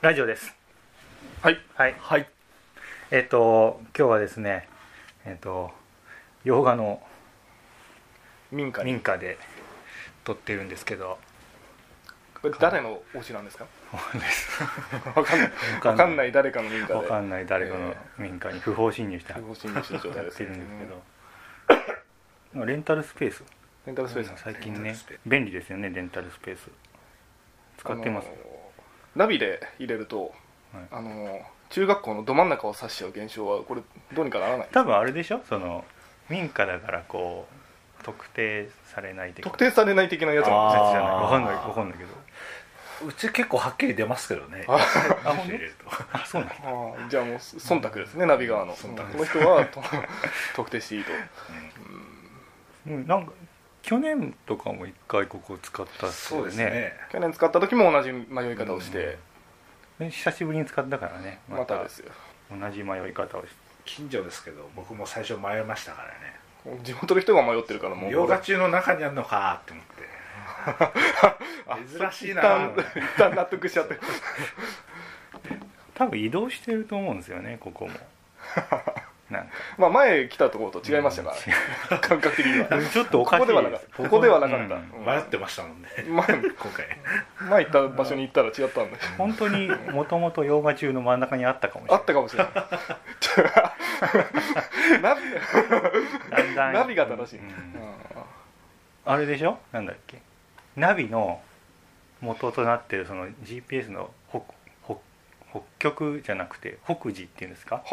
ラジオです。 はいはいはい。 今日はですね、洋画の民家で撮ってるんですけど、 これ誰のお家なんですか？ わわかんない誰かの民家で、 わかんない誰かの民家に不法侵入して不法侵入した状態やってですね。 るんですけど、レンタルスペース、 レンタルスペース、 最近ね便利ですよね。レンタルスペース使ってます。 ナビで入れると、 はい、 中学校のど真ん中を指しちゃう現象はこれどうにかならない？ 多分あれでしょ、その民家だからこう特定されない的な、 特定されない的なやつなんですじゃない。わかんないけど、 うち結構はっきり出ますけどね。 あ住所入れると。 あ、そうなんだ。 じゃあもう忖度ですね、ナビ側の。この人は特定していいと。 なんか去年とかも一回ここ使ったっすよね。 そうですね。 去年使った時も同じ迷い方をして、 久しぶりに使ったからね、 またですよ。 同じ迷い方をして。 近所ですけど、僕も最初迷いましたからね。 地元の人が迷ってるからもう洋画中の中にあるのかって思って珍しいな一旦納得しちゃって多分移動してると思うんですよね、ここも。なんかまあ前来たところと違いましたからね、感覚的には。 ちょっとおかしいここではなかった。ここではなかった。 迷ってましたもんね。 前今回行った場所に行ったら違ったんだよ。 本当にもともと洋画中の真ん中にあったかもしれない。 あったかもしれない。ナビが正しい。 あれでしょ、なんだっけ、ナビの元となってるその GPS の北極じゃなくて北緯っていうんですか、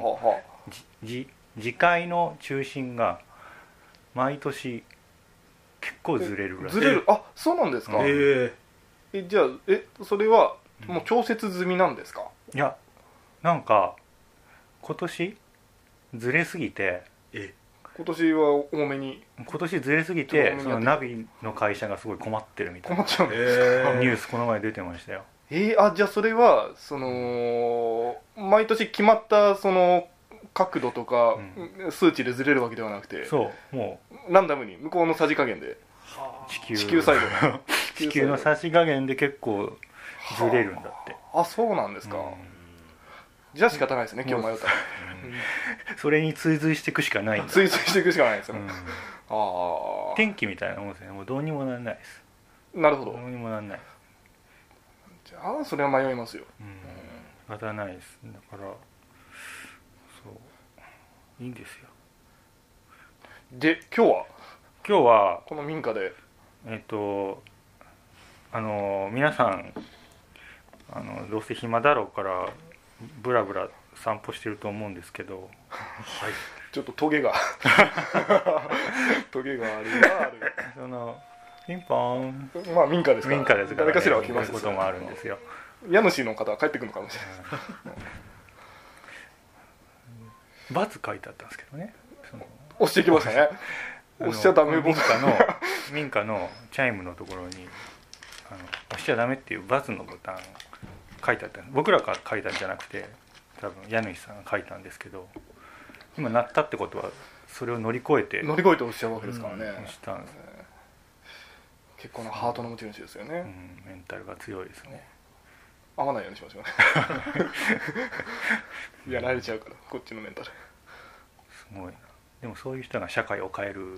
磁界の中心が毎年結構ずれるらしい。 ずれる。あ、そうなんですか。じゃあそれはもう調節済みなんですか？ いや、なんか今年ずれすぎて、 今年は多めに、 今年ずれすぎてそのナビの会社がすごい困ってるみたいな困っちゃうんですか？ ニュースこの前出てましたよ。 じゃあそれはその毎年決まったその角度とか数値でずれるわけではなくて、 そうもうランダムに向こうのさじ加減で地球サイドの地球のさじ加減で結構ずれるんだって。 あ、そうなんですか。じゃあ仕方ないですね、今日迷ったら。 それに追随していくしかないんだ。 追随していくしかないですよね。 天気みたいなもんですね。もうどうにもならないです。 なるほど。 どうにもならない。 じゃあそれは迷いますよ。 仕方ないです。だからそういいんですよ。 で今日はこの民家で皆さんどうせ暇だろうからブラブラ散歩してると思うんですけど、 はい、ちょっとトゲがトゲがある。 そのピンポーン、 まあ民家ですから、 民家ですから、 誰かしらは来ますよ。 こともあるんですよ。 家主の方は帰ってくるのかもしれない。 バツ書いてあったんですけどね。 押してきましたね。押しちゃダメ。 民家のチャイムのところに押しちゃダメっていうバツのボタン書いてあった。僕らが書いたんじゃなくて多分家主さんが書いたんですけど、今鳴ったってことはそれを乗り越えて押しちゃうわけですからね。 押したんです。 結構なハートの持ち主ですよね。 メンタルが強いですね。 合わないようにしましょうね。やられちゃうから、こっちのメンタル。 すごいな。でもそういう人が社会を変える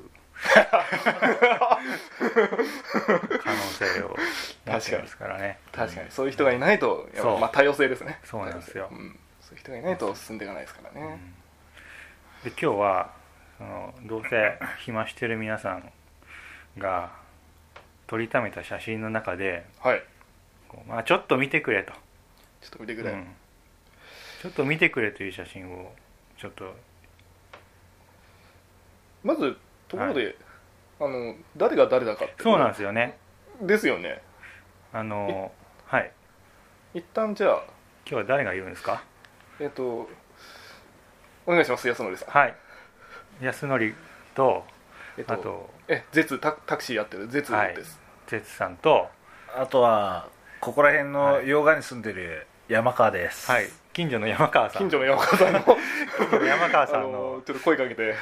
可能性を持ってますからね。 確かにそういう人がいないと、まあ多様性ですね。 そうなんですよ。 そういう人がいないと進んでいかないですからね。 で今日はどうせ暇してる皆さんが撮りためた写真の中で、まあちょっと見てくれと。 ちょっと見てくれ。 ちょっと見てくれという写真をちょっと。 まずところで、誰が誰だかって。 そうなんですよね。 ですよね。 はい。 一旦じゃあ今日は誰がいるんですか？ お願いします、安則さん。 はい。安則とあとゼツタクシーやってるゼツです。 ゼツさんと、 あとはここら辺の洋画に住んでる山川です。 はい。近所の山川さん。 近所の山川さんの山川さんのちょっと声かけて。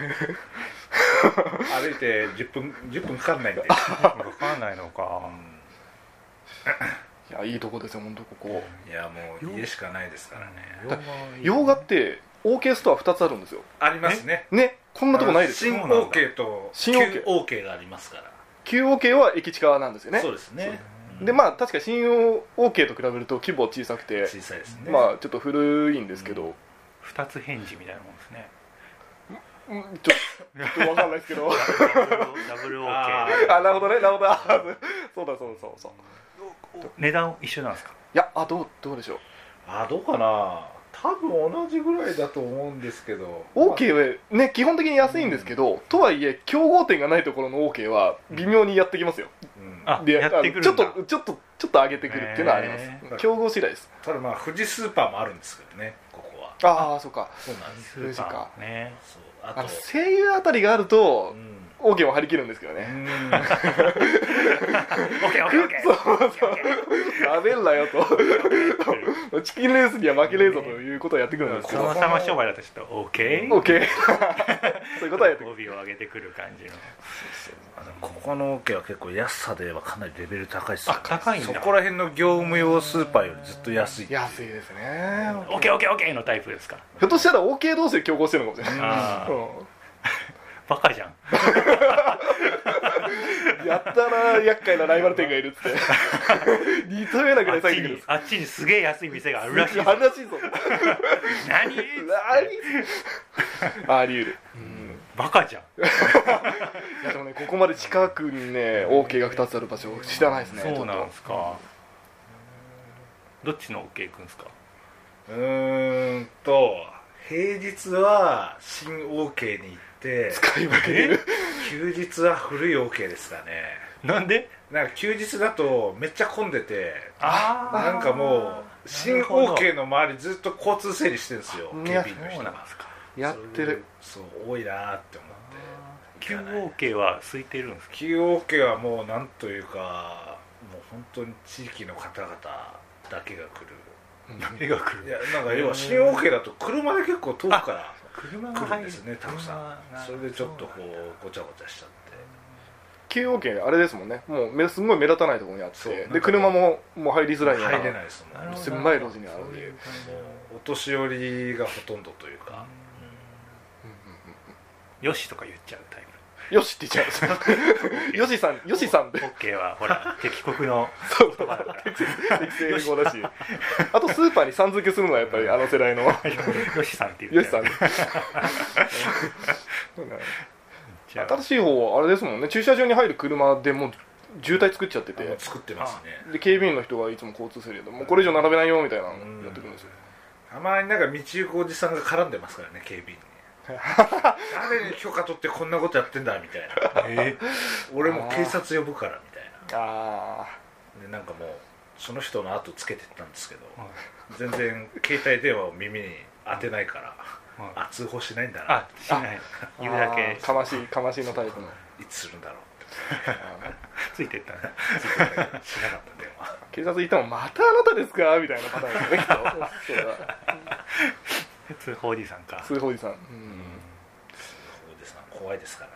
歩いて10分かかんないんで。 かかんないのか。 いやいいとこですよ本当ここ。 いやもう家しかないですからね。 洋画って OK ストア2つあるんですよありますね。 ね。こんなとこないですよ。 新 OK と新旧 OK OK がありますから。 旧 OK は駅近なんですよね。 そうですね。 でまあ確か新 OK と比べると規模小さくて小さいですね。 まあちょっと古いんですけど、 二つ返事みたいなもんですね。 ちょっと分かんないですけどダブル OK。 あ、なるほどね、なるほど。そうだそう値段一緒なんですか？ いや、どうでしょう。 どうかな。多分同じぐらいだと思うんですけど。 OK はね基本的に安いんですけど、とはいえ競合店がないところの OK は微妙にやってきますよ。でやってくるんだ。 ちょっと上げてくるっていうのはあります。競合次第です。 ただまあ富士スーパーもあるんですけどね、ここは。 ああ、そうか。 そうなんです。 富士か。 ね。 あと声優あたりがあると OK も張り切るんですけどね。やべんなよと。チキンレースには負けねえぞということをやってくるんですけど。 その様商売だとちょっと OK？ OK そういうことはやってくる。 帯を上げてくる感じの。 ここの OK は結構安さではかなりレベル高いですよね。 高いんだ。 そこら辺の業務用スーパーよりずっと安い。 安いですね。 OK のタイプですか？ ひょっとしたら OK 同士で競合してるのかもしれない。 バカじゃん。 やったら厄介なライバル店がいるっつって似たようなぐらい咲いてくる。 あっちにすげえ安い店があるらしいぞ。 あるらしいぞ。 何？ あり得る。 バカじゃん。 いやでもね、ここまで近くにね OK が2つある場所知らないですね。 そうなんですか。どっちの OK 行くんですか？ 平日は新 OK に行って使い分けてる。 休日は古い OK ですかね。 なんで？ なんか休日だとめっちゃ混んでて、なんかもう新なるほど OK の周りずっと交通整理してるんですよ、警備員の人そうなんが。 ですか。 やってる。 そう多いなって思って。 旧 OK は空いてるんですか？ 旧 OK はもうなんというかもう本当に地域の方々だけが来る。 誰が来る？ いやなんか要は新 OK だと車で結構遠くから車が入る来るんですね、たくさん。それでちょっとこうごちゃごちゃしちゃって。 旧 OK あれですもんね。もうすごい目立たないところにあって、で車も入りづらいような入れないですもん。 狭い路地にあるんで、 お年寄りがほとんどというか。 よしとか言っちゃうタイプ。 よしって言っちゃうんですよ。よしさんで。 OK はほら敵国のそうそう適正語だし、あとスーパーにさん付けするのはやっぱりあの世代のよしさんって言っちゃう。 よしさん。新しい方はあれですもんね。駐車場に入る車でもう渋滞作っちゃってて、 作ってますね。 で警備員の人がいつも交通整理でもうこれ以上並べないよみたいなのやってくるんですよ。 たまになんか道行くおじさんが絡んでますからね、警備員に。誰に許可取ってこんなことやってんだみたいな。俺も警察呼ぶからみたいな。でなんかもうその人の後つけてったんですけど、全然携帯電話を耳に当てないから、通報しないんだな。 しない。言うだけ。 かましのタイプの。 いつするんだろうついてったね。 しなかった電話。 警察行ってもまたあなたですかみたいなパターンですね。 通報おじさんか。 通報おじさん。 おじさん怖いですからね。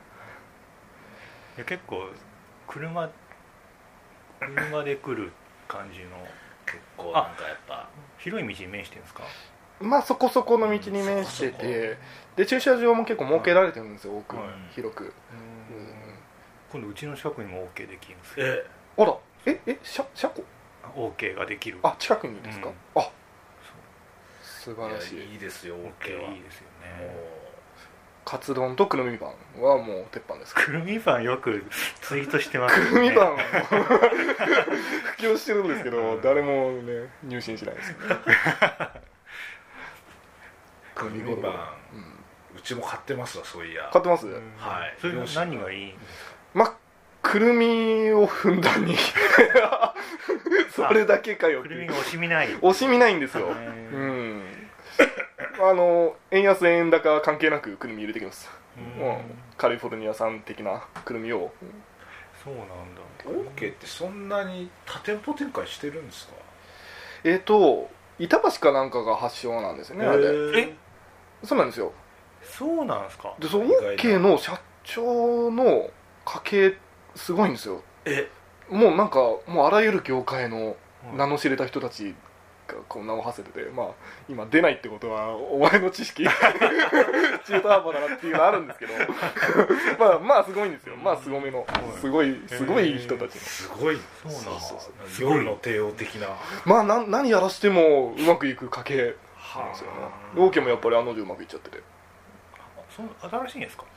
いや結構車で来る感じの。 結構なんかやっぱ広い道に面してるんですか？ まあそこそこの道に面してて、で駐車場も結構設けられてるんですよ、多く広く。 今度うちの近くにも OK できるんですよ。 あら、車庫 OK ができる。 近くにですか？素晴らしい。 いいですよ、 OK はいいですよね。 カツ丼とくるみパンはもう鉄板です。 くるみパンよくツイートしてますね。 くるみパン布教してるんですけど、誰もね入信しないですよね。 くるみパン、うちも買ってますわ、そういや。 買ってます？ はい。 それ何がいいんですか？ まあくるみをふんだんにそれだけかよ。 くるみが惜しみない。 惜しみないんですよ。円安円高関係なくくるみ入れてきます。カリフォルニア産的なくるみを。 そうなんだ。 OK ってそんなに多店舗展開してるんですか？ 板橋かなんかが発祥なんですよね、あれ。そうなんですよ。 そうなんですか。 で、その OK の社長の家系すごいんですよ。 もうなんかもうあらゆる業界の名の知れた人たちがこう名を馳せてて、まあ今出ないってことはお前の知識中途半端だなっていうのあるんですけどまあすごいんですよ。まあすごめのすごい人たちのすごいそうなんだ。 夜の帝王的な、 まあ何やらしてもうまくいく家系なんですよね。王家もやっぱり案の定うまくいっちゃってて。 新しいんですか？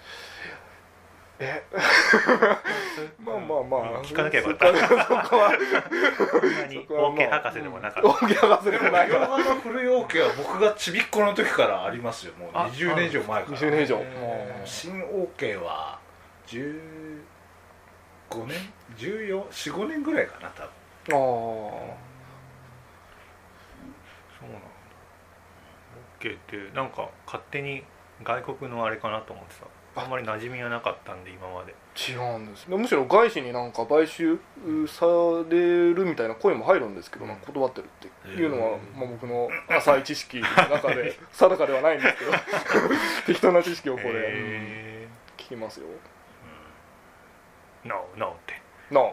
まあ聞かなきゃよかった。そこはオーケー博士でもなかった。 オーケー博士でもないから。 洋画の古いオーケーは僕がちびっこの時からありますよ。もう20年以上前から。 20年以上。 新オーケーは15年14、15年ぐらいかな多分。 そうなんだ。オーケーってなんか勝手に外国のあれかなと思ってさ。あんまり馴染みはなかったんで今まで。 違うんです。むしろ外資になんか買収されるみたいな声も入るんですけど、断ってるっていうのは、まあ、僕の浅い知識の中で定かではないんですけど適当な知識をこれ聞きますよ。 No って No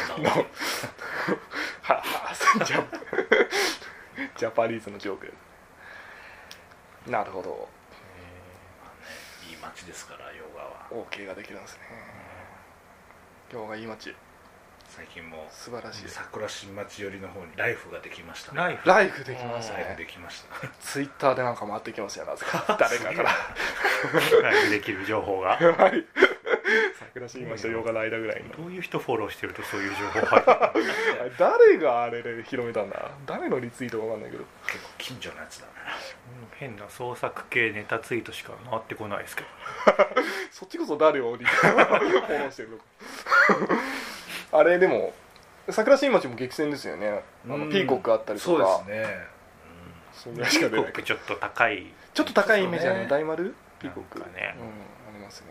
ジャパニーズのジョーク。なるほど。 いい街ですから洋画は。 OK ができるんですね。洋画いい街。 最近も素晴らしい。 桜新町寄りの方にライフができましたね。 ライフできましたね。 ライフできましたツイッターでなんか回ってきますよ、なぜか誰かからライフできる情報が桜新町と洋画の間ぐらいの。 どういう人フォローしてるとそういう情報入ってくるの？ 誰があれで広めたんだ。誰のリツイートか分かんないけど、 結構近所のやつだな。 変な創作系ネタツイートしか回ってこないですけどそっちこそ誰をフォローしてるのかあれでも桜新町も激戦ですよね。ピーコックあったりとか。 そうですね。 それしか出ない。ピーコックちょっと高いイメージある。大丸ピーコックね、 ありますね。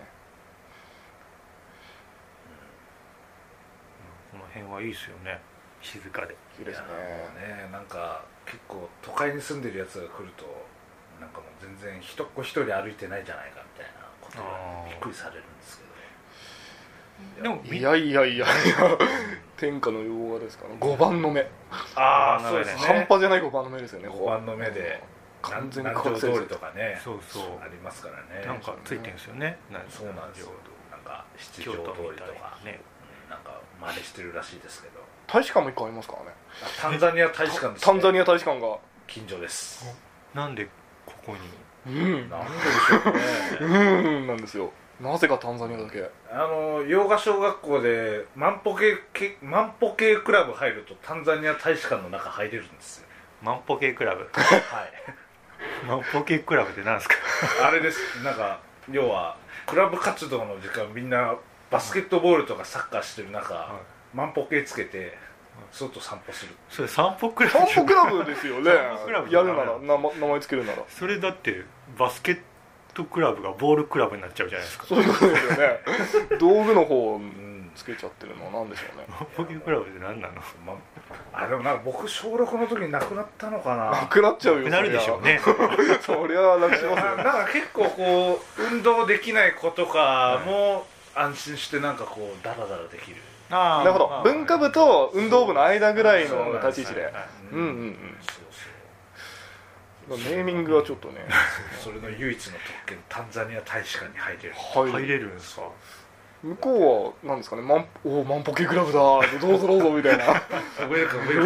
この辺はいいですよね。静かでいいですね。 なんか結構都会に住んでるやつが来るとなんかもう全然一っ子一人歩いてないじゃないかみたいなことがびっくりされるんですけど。 でもいや天下の洋画ですから5番の目。 そうですね。 半端じゃない5番の目ですよね。 5番の目で完全に南條通りとかね。 そうありますからね。 なんかついてるんですよね。 そうなんですよ。なんか七条通りとかね、なんか真似してるらしいですけど。 大使館も1個ありますからね。 タンザニア大使館ですね。 タンザニア大使館が近所です。 なんでここに？ なんででしょうね。 なんですよ。なぜかタンザニアだけ。 洋画小学校で万歩計クラブ入るとタンザニア大使館の中入れるんですよ。 万歩計クラブ。 はい。 万歩計クラブって何ですか？ あれです。なんか要はクラブ活動の時間みんなバスケットボールとかサッカーしてる中、万歩計つけて外散歩する。 それ散歩クラブ。 散歩クラブですよね。やるなら名前つけるなら。 それだってバスケットクラブがボールクラブになっちゃうじゃないですか。 そういうことですよね。道具の方つけちゃってるのは何でしょうね。 万歩計クラブって何なの？ でもなんか僕小6の時になくなったのかな。 なくなっちゃうよ。 なるでしょうね。 そりゃなくしますよ。 なんか結構こう運動できない子とかも安心してなんかこうダラダラできる。 なるほど。文化部と運動部の間ぐらいの立ち位置で。ネーミングはちょっとね。 それの唯一の特権、タンザニア大使館に入れる。 入れるんですか？ 向こうは何ですかね。万歩計クラブだ。どうぞどうぞみたいな。ウェルカム。 入っ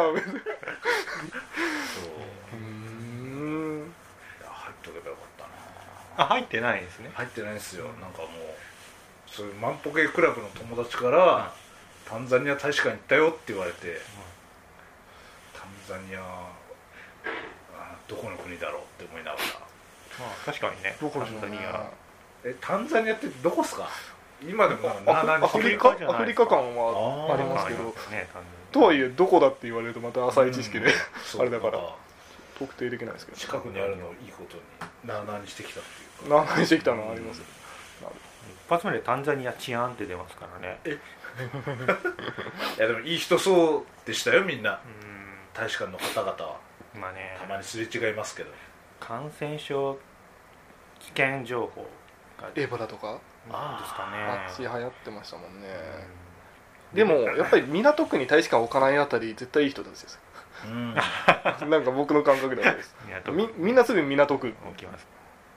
とけばよかったな。入ってないんですね。 入ってないんですよ。なんかもうそういう万歩計クラブの友達からタンザニア大使館行ったよって言われて、タンザニアどこの国だろうって思いながら。 確かにね。 どこでしょうね。 タンザニアってどこっすか？今でもアフリカ感はありますけど、とはいえどこだって言われるとまた浅い知識であれだから特定できないですけど、 近くにあるのをいいことになあなあにしてきたっていうなあなあにしてきたのはあります。 一発目でタンザニア治安って出ますからね。 いやでもいい人そうでしたよみんな。大使館の方々はまあね、 たまにすれ違いますけど、 感染症危険情報がエボラとかなんですかね。 あっち流行ってましたもんね。 でもやっぱり港区に大使館置かないあたり絶対いい人たちですよ、なんか僕の感覚ではです。みんなすぐ港区置きます。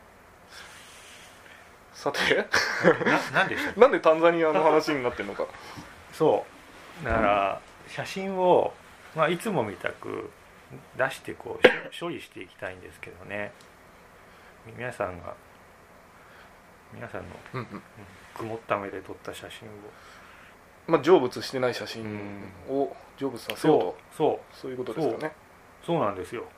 さてなんでしたっけ？ なんでタンザニアの話になってるのか。 そうだから写真を、いつもみたく出してこう処理していきたいんですけどね、皆さんの曇った目で撮った写真を、 成仏してない写真を成仏させようと、そういうことですよね。 そうなんですよ、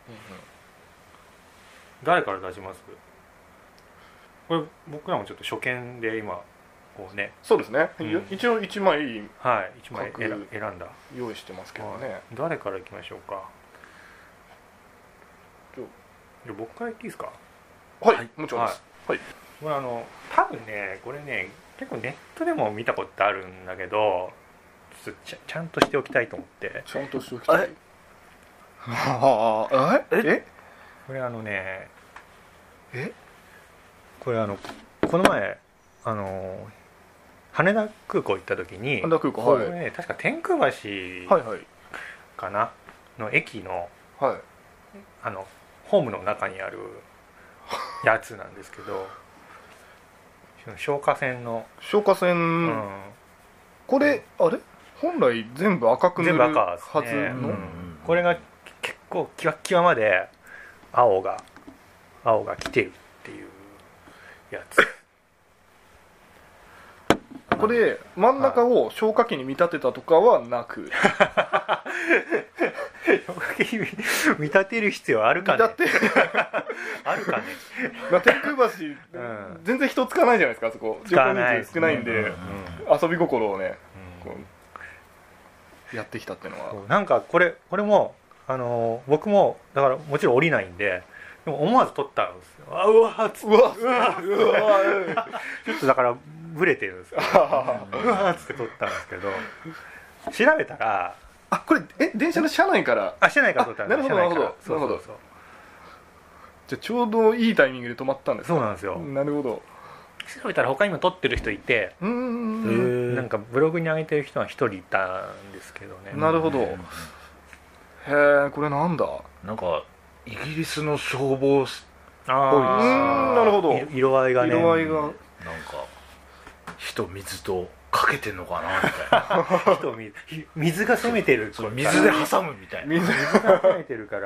誰から出します？これ僕らもちょっと初見で今こうね、 そうですね、一応1枚 1枚選んだ用意してますけどね、 誰からいきましょうか。じゃあ僕からいっていいですか？ はい、もちろんです。はい、 これ多分ねこれね結構ネットでも見たことあるんだけど、ちゃんとしておきたいと思って。 ちゃんとしておきたい。 これこれこの前羽田空港行った時に、 羽田空港、 これね確か天空橋かなの駅のホームの中にあるやつなんですけど、消火栓のこれあれ本来全部赤く塗るはずの、 これが結構キワッキワまで青が来てるっていうやつ。 これ真ん中を消火器に見立てたとかはなく、 消火器に見立てる必要あるかね。あるかね。 天空橋、全然人つかないじゃないですか、あそこ。 使わない、 少ないんで、遊び心をね、やってきたっていうのは。 なんかこれも僕もだからもちろん降りないんで、でも思わず撮ったんですよ。うわっつって、ちょっとだからブレてるんですよ。うわっつって撮ったんですけど、調べたら、 これ電車の車内から車内から撮ったんです。 なるほど。じゃあちょうどいいタイミングで止まったんですか。 そうなんですよ。 なるほど。 調べたら他にも撮ってる人いて、なんかブログに上げてる人は一人いたんですけどね。 なるほど。へえ、これなんだ。 なんかイギリスの消防っぽいですね。 なるほど。 色合いがね。 なんか火と水とかけてんのかなみたいな。 火と水が攻めてる。 水で挟むみたいな。 水が攻めてるから。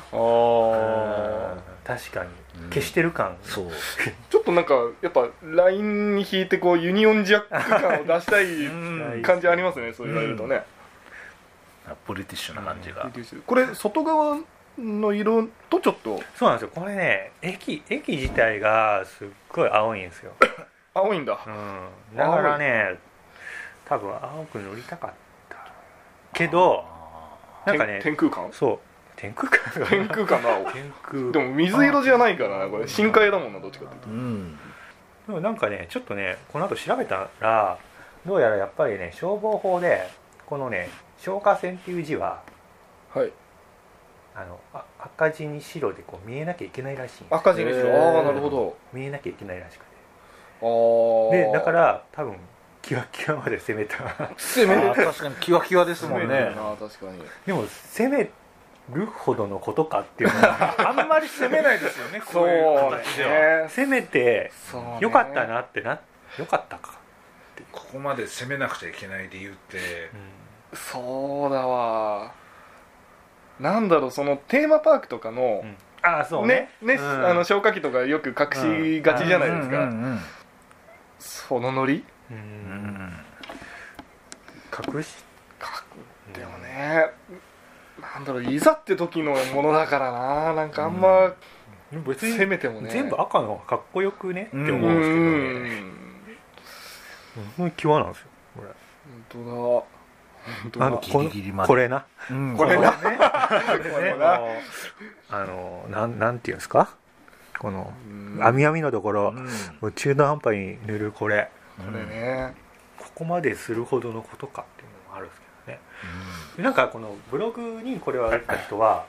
確かに消してる感。 そう。 ちょっとなんかやっぱラインに引いてこうユニオンジャック感を出したい感じありますね。そう言われるとね。 ブリティッシュな感じが。 これ外側の色とちょっと。 そうなんですよ。これね駅自体がすっごい青いんですよ。 青いんだ。 だからね多分青く塗りたかったけど、なんかね天空感。 そう。天空感の青。でも水色じゃないからな、これ深海だもんな、どっちかっていうと。 でもなんかねちょっとねこの後調べたら、どうやらやっぱりね消防法でこのね消火栓っていう字は赤字に白でこう見えなきゃいけないらしいんです。 赤字に白。なるほど。 見えなきゃいけないらしくて。でだから多分キワキワまで攻めた。 確かにキワキワですもんね。 確かに。 でも攻めるほどのことかっていうのはあんまり攻めないですよね。こういう形では。 攻めてよかったなってよかったかって。 ここまで攻めなくちゃいけない理由って。 そうだわ。なんだろう、そのテーマパークとかのそうね、 消火器とかよく隠しがちじゃないですか。そのノリ。 隠しでもね、なんだろう、いざって時のものだからな、なんかあんま別に攻めてもね、 全部赤の方がかっこよくねって思うんですけどね。本当に際なんですよこれ。 本当だ。 ギリギリまでこれな、 これな、 なんていうんですか、この網網のところを中途半端に塗るこれね、 ここまでするほどのことかっていうのもあるんですけどね。なんかこのブログにこれを上げた人は、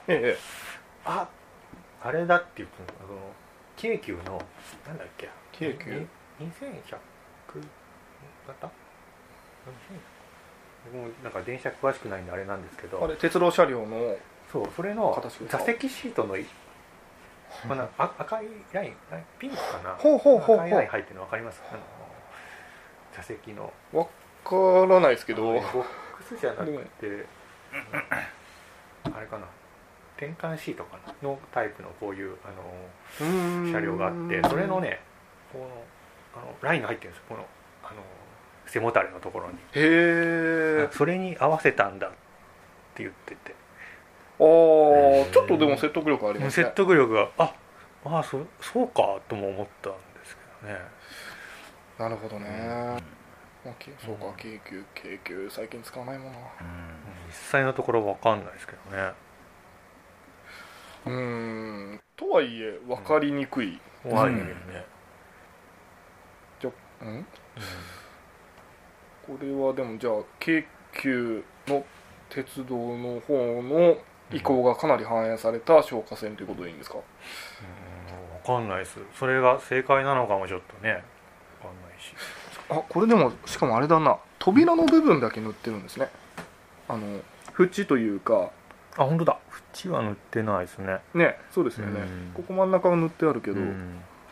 あれだっていう、京急のなんだっけ、 京急 2100だった僕もなんか電車詳しくないんであれなんですけど、 あれ鉄道車両のそうそれの形ですか座席シートのこの赤いラインピンクかな、 ほうほうほうほう赤いライン入ってるの分かります？座席のわからないですけど、 ボックスじゃなくてあれかな、転換シートかなのタイプのこういう車両があって、それのねこのラインが入ってるんですよ、この背もたれのところに。 へえ。 それに合わせたんだって言ってて、 ちょっとでも説得力ありますね。 説得力がそうかとも思ったんですけどね。 なるほどね。そうか、京急最近使わないもんな。 実際のところ分かんないですけどね。とはいえ分かりにくい。 怖いね。 これはでもじゃあ京急の鉄道の方の意向がかなり反映された消火栓ということでいいんですか？ 分かんないです。それが正解なのかもちょっとね分かんないし。 これでもしかもあれだな、扉の部分だけ塗ってるんですね。縁というか。 本当だ、縁は塗ってないですね。 ね、そうですよね。ここ真ん中は塗ってあるけど、 塗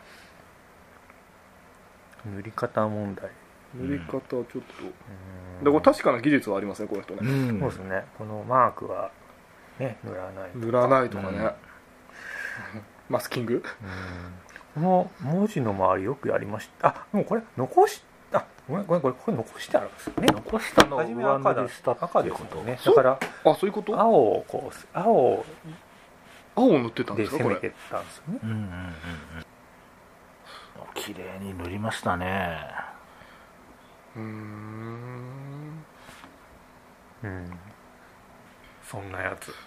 り方問題。 塗り方はちょっとだから確かな技術はありますね、この人ね。 そうですね。このマークはね塗らないとかね。マスキング。 この文字の周りよくやりました。もうこれ残しごめんこれ残してあるんですよね。 残したのを初めは赤ですよね。だからそういうこと。 青を塗ってたんですか、これ。 攻めてったんですよね。 綺麗に塗りましたね。 そんなやつ。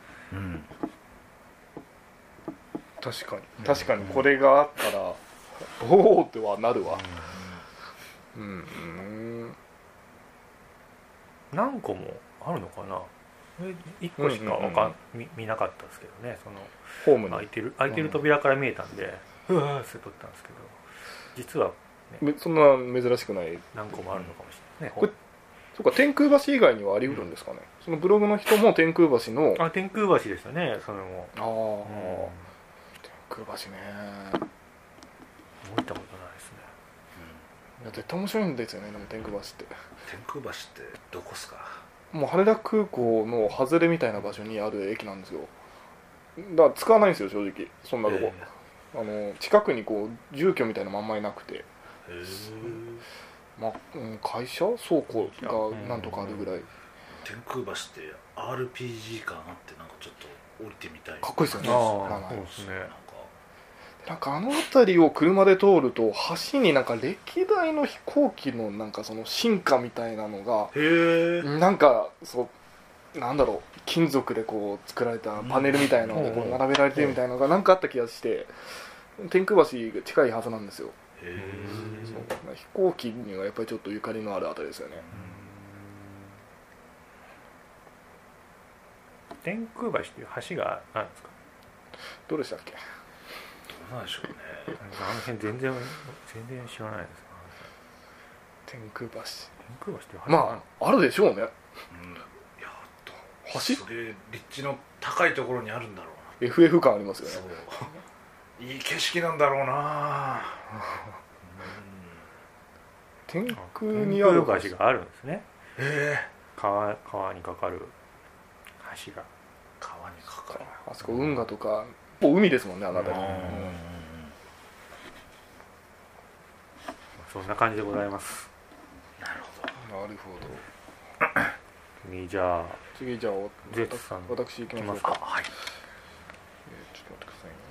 確かにこれがあったらおおってはなるわ。 何個もあるのかな。1個しか見なかったですけどね。そのホーム開いてる扉から見えたんでうわーって撮ったんですけど、実はそんな珍しくない。 何個もあるのかもしれないね。 これそうか、天空橋以外にはあり得るんですかね。そのブログの人も天空橋の天空橋でしたね。それも天空橋ね。 見たことないですね。 いや絶対面白いんですよね。でも天空橋ってどこっすか？ もう羽田空港の外れみたいな場所にある駅なんですよ。だから使わないんですよ、正直。そんなとこ、近くにこう住居みたいなまんまいなくて、会社倉庫がなんとかあるぐらい。 天空橋って RPG 感あってなんかちょっと降りてみたい。 かっこいいですよね。 そうですね。 なんか辺りを車で通ると橋になんか歴代の飛行機のなんかその進化みたいなのがなんかなんだろう、金属でこう作られたパネルみたいなのでこう並べられてるみたいなのがなんかあった気がして、天空橋が近いはずなんですよ。飛行機にはやっぱりちょっとゆかりのあるあたりですよね。 天空橋っていう橋があるんですか？ どうでしたっけ？ どうなんでしょうね。 あの辺全然知らないです。 天空橋っていう橋あるでしょうね。橋それ立地の高いところにあるんだろうな。 FF 感ありますよね。 いい景色なんだろうな。 天空にある橋があるんですね。川にかかる橋が。 川にかかる。 あそこ運河とかもう海ですもんね、あの辺り。 そんな感じでございます。 なるほど。 次じゃあゼッツさん、私行きましょうか。 はい。 ちょっと待ってくださいね。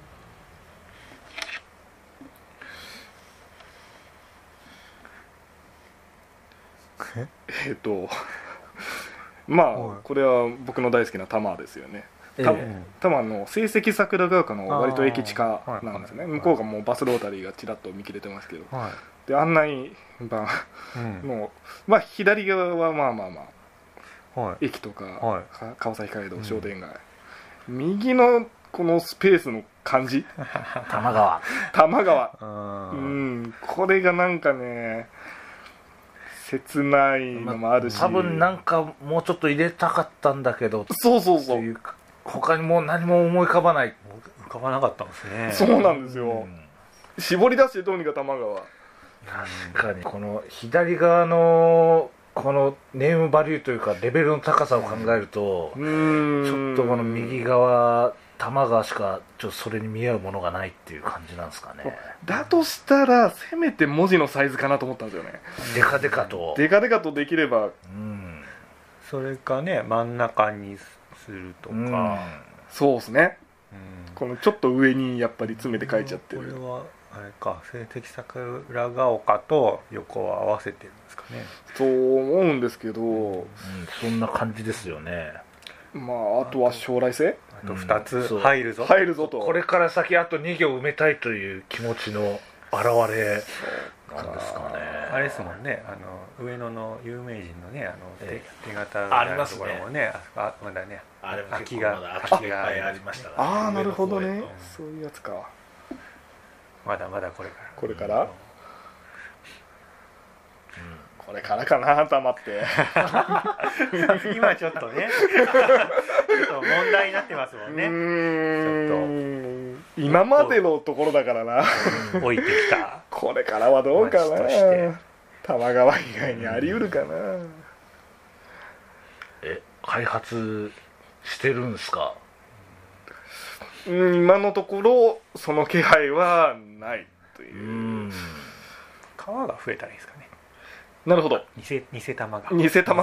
これは僕の大好きな多摩ですよね。多摩の成績桜ヶ丘の割と駅近なんですね。向こうがもうバスロータリーがちらっと見切れてますけど、で案内板の左側は駅とか川崎街道商店街、右のこのスペースの感じ、 多摩川、 これがなんかね切ないのもあるし、 多分なんかもうちょっと入れたかったんだけど、 そうそうそう、 いう他にもう何も思い浮かばない。 浮かばなかったんですね。 そうなんですよ、絞り出してどうにか玉川。 確かにこの左側のこのネームバリューというかレベルの高さを考えると、ちょっとこの右側玉川しかちょっとそれに見合うものがないっていう感じなんですかね。 だとしたらせめて文字のサイズかなと思ったんですよね。 デカデカとデカデカとできれば、 それかね真ん中にするとか、 そうですね、このちょっと上にやっぱり詰めて書いちゃってる。 これはあれか、性的桜ヶ丘と横を合わせてるんですかね。 そう思うんですけど、 そんな感じですよね。 まああとは将来性、 あと2つ入るぞ、 入るぞと、 これから先あと2行埋めたいという気持ちの表れなんですかね。 あれですもんね、上野の有名人のね手形ありますね、 ところもね、まだね、 あれも空きがいっぱいありましたから、 ああなるほどね、そういうやつか。 まだまだこれから、 これから、これからかなと思って今ちょっとねちょっと問題になってますもんね。 ちょっと今までのところだからな置いてきたこれからはどうかな、 街として玉川以外にあり得るかな。 開発してるんですか。 今のところその気配はないという。 川が増えたらいいですかね。 なるほど、 偽玉が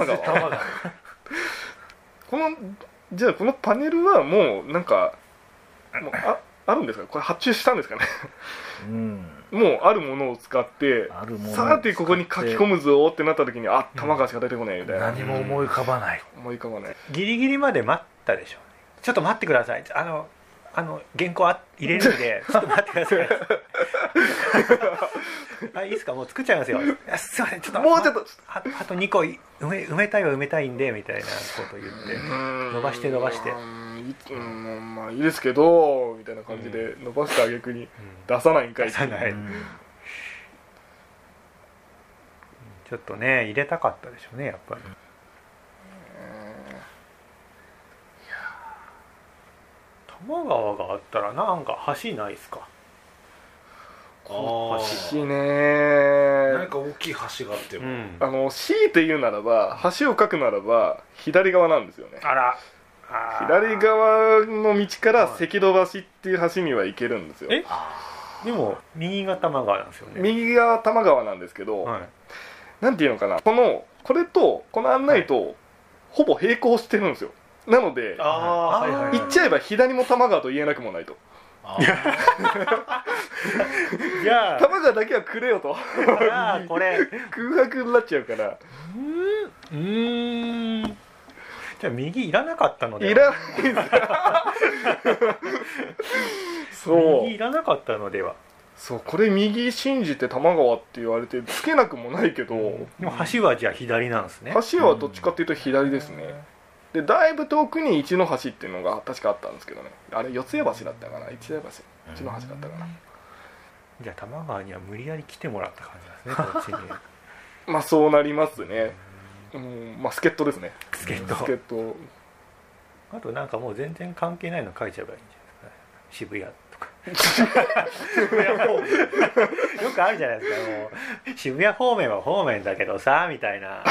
このじゃあこのパネルはもうなんかもうあるんですか、これ発注したんですかねもうあるものを使ってさてここに書き込むぞってなった時に、あ、玉川しか出てこないみたいな、 何も思い浮かばない。 ギリギリまで待ったでしょ。ちょっと待ってください、原稿入れるんでちょっと待ってくださいいいですか、もう作っちゃいますよ。すいません、ちょっともうちょっとあと2個埋めたいんでみたいなこと言って伸ばしてまあいいですけどみたいな感じで伸ばした挙句に出さないんかいって、 ちょっとね入れたかったでしょうね、やっぱり。多摩川があったらなんか橋ないですか。 橋ね、 何か大きい橋があっても、 強いて言うならば橋を描くならば左側なんですよね。 あら、 左側の道から赤道橋っていう橋には行けるんですよ。 でも右が多摩川なんですよね。 右が多摩川なんですけど、なんていうのかな、これとこの案内とほぼ並行してるんですよ。なので言っちゃえば左も多摩川と言えなくもないと。 じゃあ多摩川だけはくれよとこれ空白になっちゃうから、 じゃあ右いらなかったのでは。 いらないんですそう右いらなかったのでは。 そう、これ右信じて多摩川って言われてつけなくもないけど、 でも橋はじゃあ左なんですね。 橋はどっちかっていうと左ですね。でだいぶ遠くに一の橋っていうのが確かあったんですけどね、あれ四ツ谷橋だったかな、一の橋だったかな。 じゃあ多摩川には無理やり来てもらった感じですね、こっちにまあそうなりますね。まあ助っ人ですね。 助っ人。あとなんかもう全然関係ないの書いちゃえばいいんじゃないですか、渋谷とか渋谷方面よくあるじゃないですか、もう渋谷方面は方面だけどさみたいな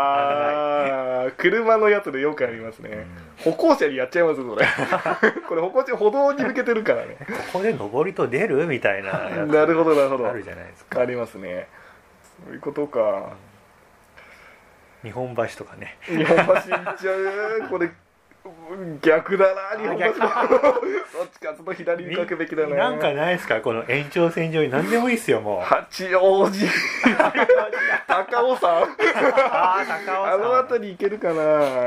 車のやつでよくありますね。歩行者にやっちゃいますそれこれ歩道に向けてるからねここで上りと出るみたいなやつなるほどなるほど、 あるじゃないですか。 ありますね。そういうことか。 日本橋とかね。 日本橋行っちゃうこれ逆だな、日本橋どっちかその左に書くべきだな。 なんかないですか、この延長線上に何でもいいっすよ、もう。 八王子高尾山高尾山、 あの辺り行けるかな。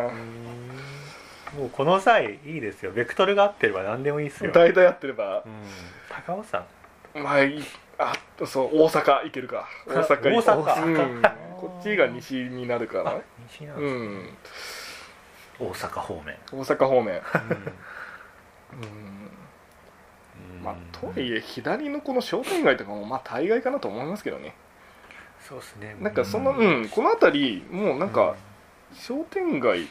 もうこの際いいですよ、ベクトルが合ってれば何でもいいっすよ。 大体合ってれば、 高尾山、 まあそう大阪行けるか。大阪、こっちが西になるかな。 西なんですね。 大阪方面。 まあとはいえ左のこの商店街とかもまあ大概かなと思いますけどね。 そうですね。 なんかその、この辺りもうなんか商店街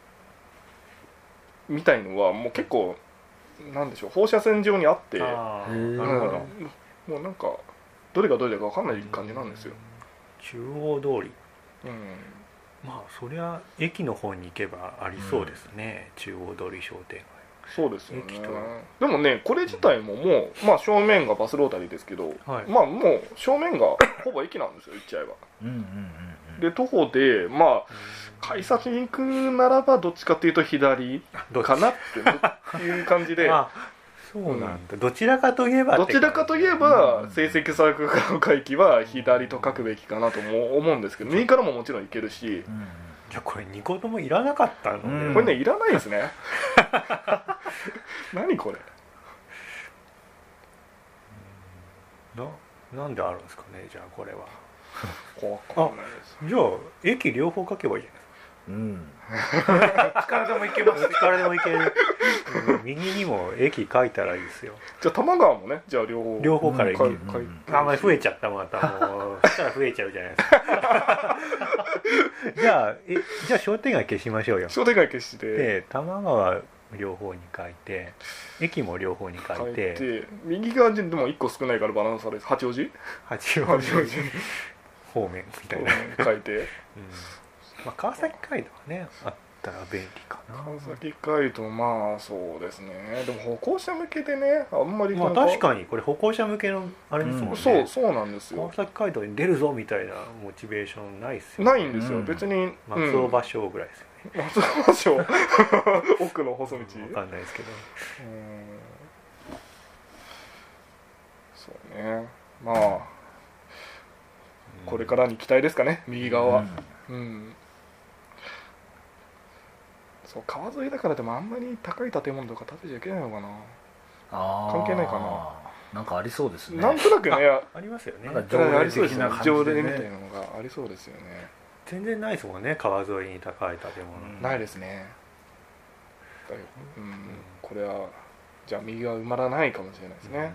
みたいのはもう結構なんでしょう、放射線状にあって、 なるほど。 もうなんかどれがどれだか分かんない感じなんですよ。 中央通り。まあそりゃ駅の方に行けばありそうですね、中央通り商店街。 そうですよね。でもね、これ自体ももう、まあ正面がバスロータリーですけど、まあもう正面がほぼ駅なんですよ、言っちゃえば。で徒歩でまあ改札に行くならばどっちかっていうと左かなっていう感じで。 そうなんだ、どちらかといえば成績作家の回帰は左と書くべきかなとも思うんですけど、右からももちろん行けるし、 じゃあこれ2個ともいらなかったのね、 これねいらないですね何これなんであるんですかね、じゃあこれはわかんないです。 じゃあ駅両方書けばいいじゃないですか。 力でも行けます。 力でも行ける。右にも駅書いたらいいですよ。 じゃあ多摩川もね、じゃあ両方から行ける。あんまり増えちゃったまたもうそしたら増えちゃうじゃないですか。じゃあ商店街消しましょうよ。 商店街消して、 で多摩川両方に書いて、駅も両方に書いて、 右側にでも1個少ないからバランス悪いです。八王子方面みたいな書いて、 まあ、川崎街道はねあったら便利かな。 川崎街道、まあそうですね。でも歩行者向けでね、あんまりまあ確かにこれ歩行者向けのあれですもんね。 そうなんですよ。 川崎街道に出るぞみたいなモチベーションないっすよね。ないんですよ、別に。 松尾芭蕉ぐらいですよね。 松尾芭蕉奥の細道分かんないですけど。 そうね、まあこれからに期待ですかね、右側は。そう、川沿いだからでもあんまり高い建物とか建てちゃいけないのかな。関係ないかな。 なんかありそうですね。 なんとなくね、 ありますよね。 ありそうですね。条例みたいなのがありそうですよね。 全然ないですもんね、川沿いに高い建物。 ないですね。これはじゃあ右は埋まらないかもしれないですね。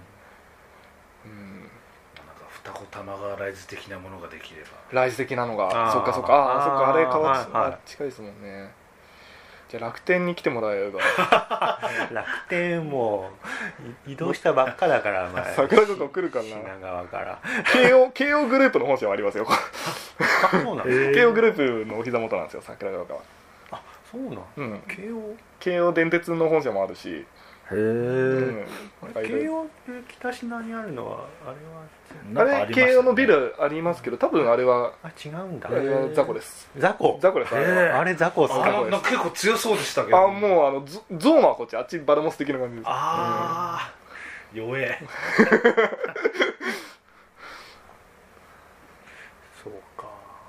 二子玉川ライズ的なものができれば。 ライズ的なのが、そっかあれ川近いですもんね。じゃあ楽天に来てもらえば。 楽天も移動したばっかだから前。 桜坂来るかな。 品川から。 慶応グループの本社はありますよ。 そうなんです。 慶応グループのお膝元なんですよ、桜川は。 あ、そうなん。 慶応電鉄の本社もあるし。 へえ。 慶応って北品にあるのはあれは慶応のビルありますけど、多分あれは違うんだ。 あれは雑魚です。 雑魚です。 あれ雑魚っすか。 結構強そうでしたけど。 もうゾーンはこっち、あっちバルモス的な感じです。 弱え。 そうか。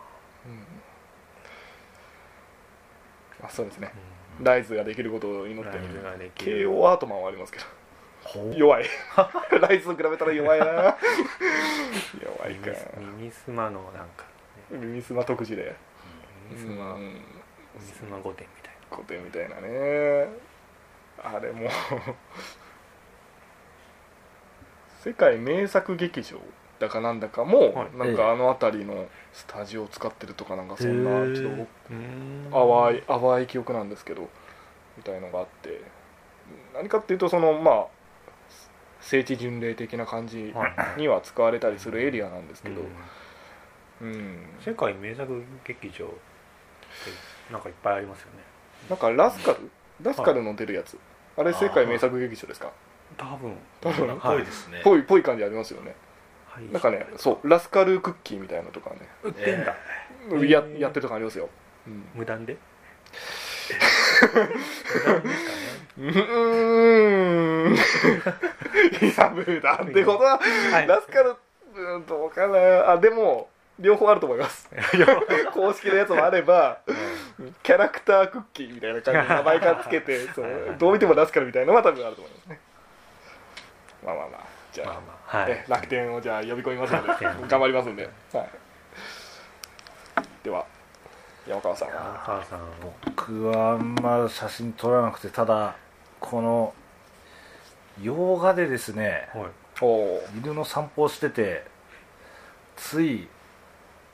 そうですね。ライズができることを祈ってる。慶応アートマンはありますけど弱い。ライズと比べたら弱いな。弱いか。 耳すまのなんか耳すま特需で耳すま御殿みたいな御殿みたいなね。あれも世界名作劇場だかなんだかも、なんかあの辺りのスタジオを使ってるとか、なんかそんなちょっと淡い記憶なんですけどみたいのがあって、何かっていうとそのまあ聖地巡礼的な感じには使われたりするエリアなんですけど、 世界名作劇場ってなんかいっぱいありますよね。 なんかラスカルの出るやつ、あれ世界名作劇場ですか。 多分ぽいですね。 ぽい感じありますよね。なんかね、そうラスカルクッキーみたいなのとかね売ってんだ。 やってるとかありますよ。 無断で。 いや無断ってことはラスカルどうかな。でも両方あると思います。公式のやつもあれば、キャラクタークッキーみたいな感じで名前からつけて、どう見てもラスカルみたいなのは多分あると思いますね。まあじゃあ、楽天をじゃあ呼び込みますので頑張りますんで、では山川さん。 僕はあんま写真撮らなくて、ただこの洋画でですね、犬の散歩をしてて、つい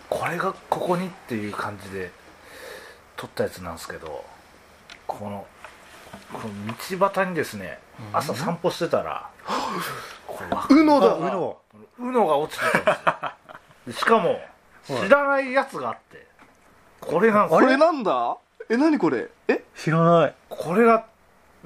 これがここにっていう感じで撮ったやつなんですけど、この道端にですね、朝散歩してたらウノだ。 ウノが落ちてたんですよ。しかも知らないやつがあって、これなんですよ。 これなんだ。何これ。 知らない。 これが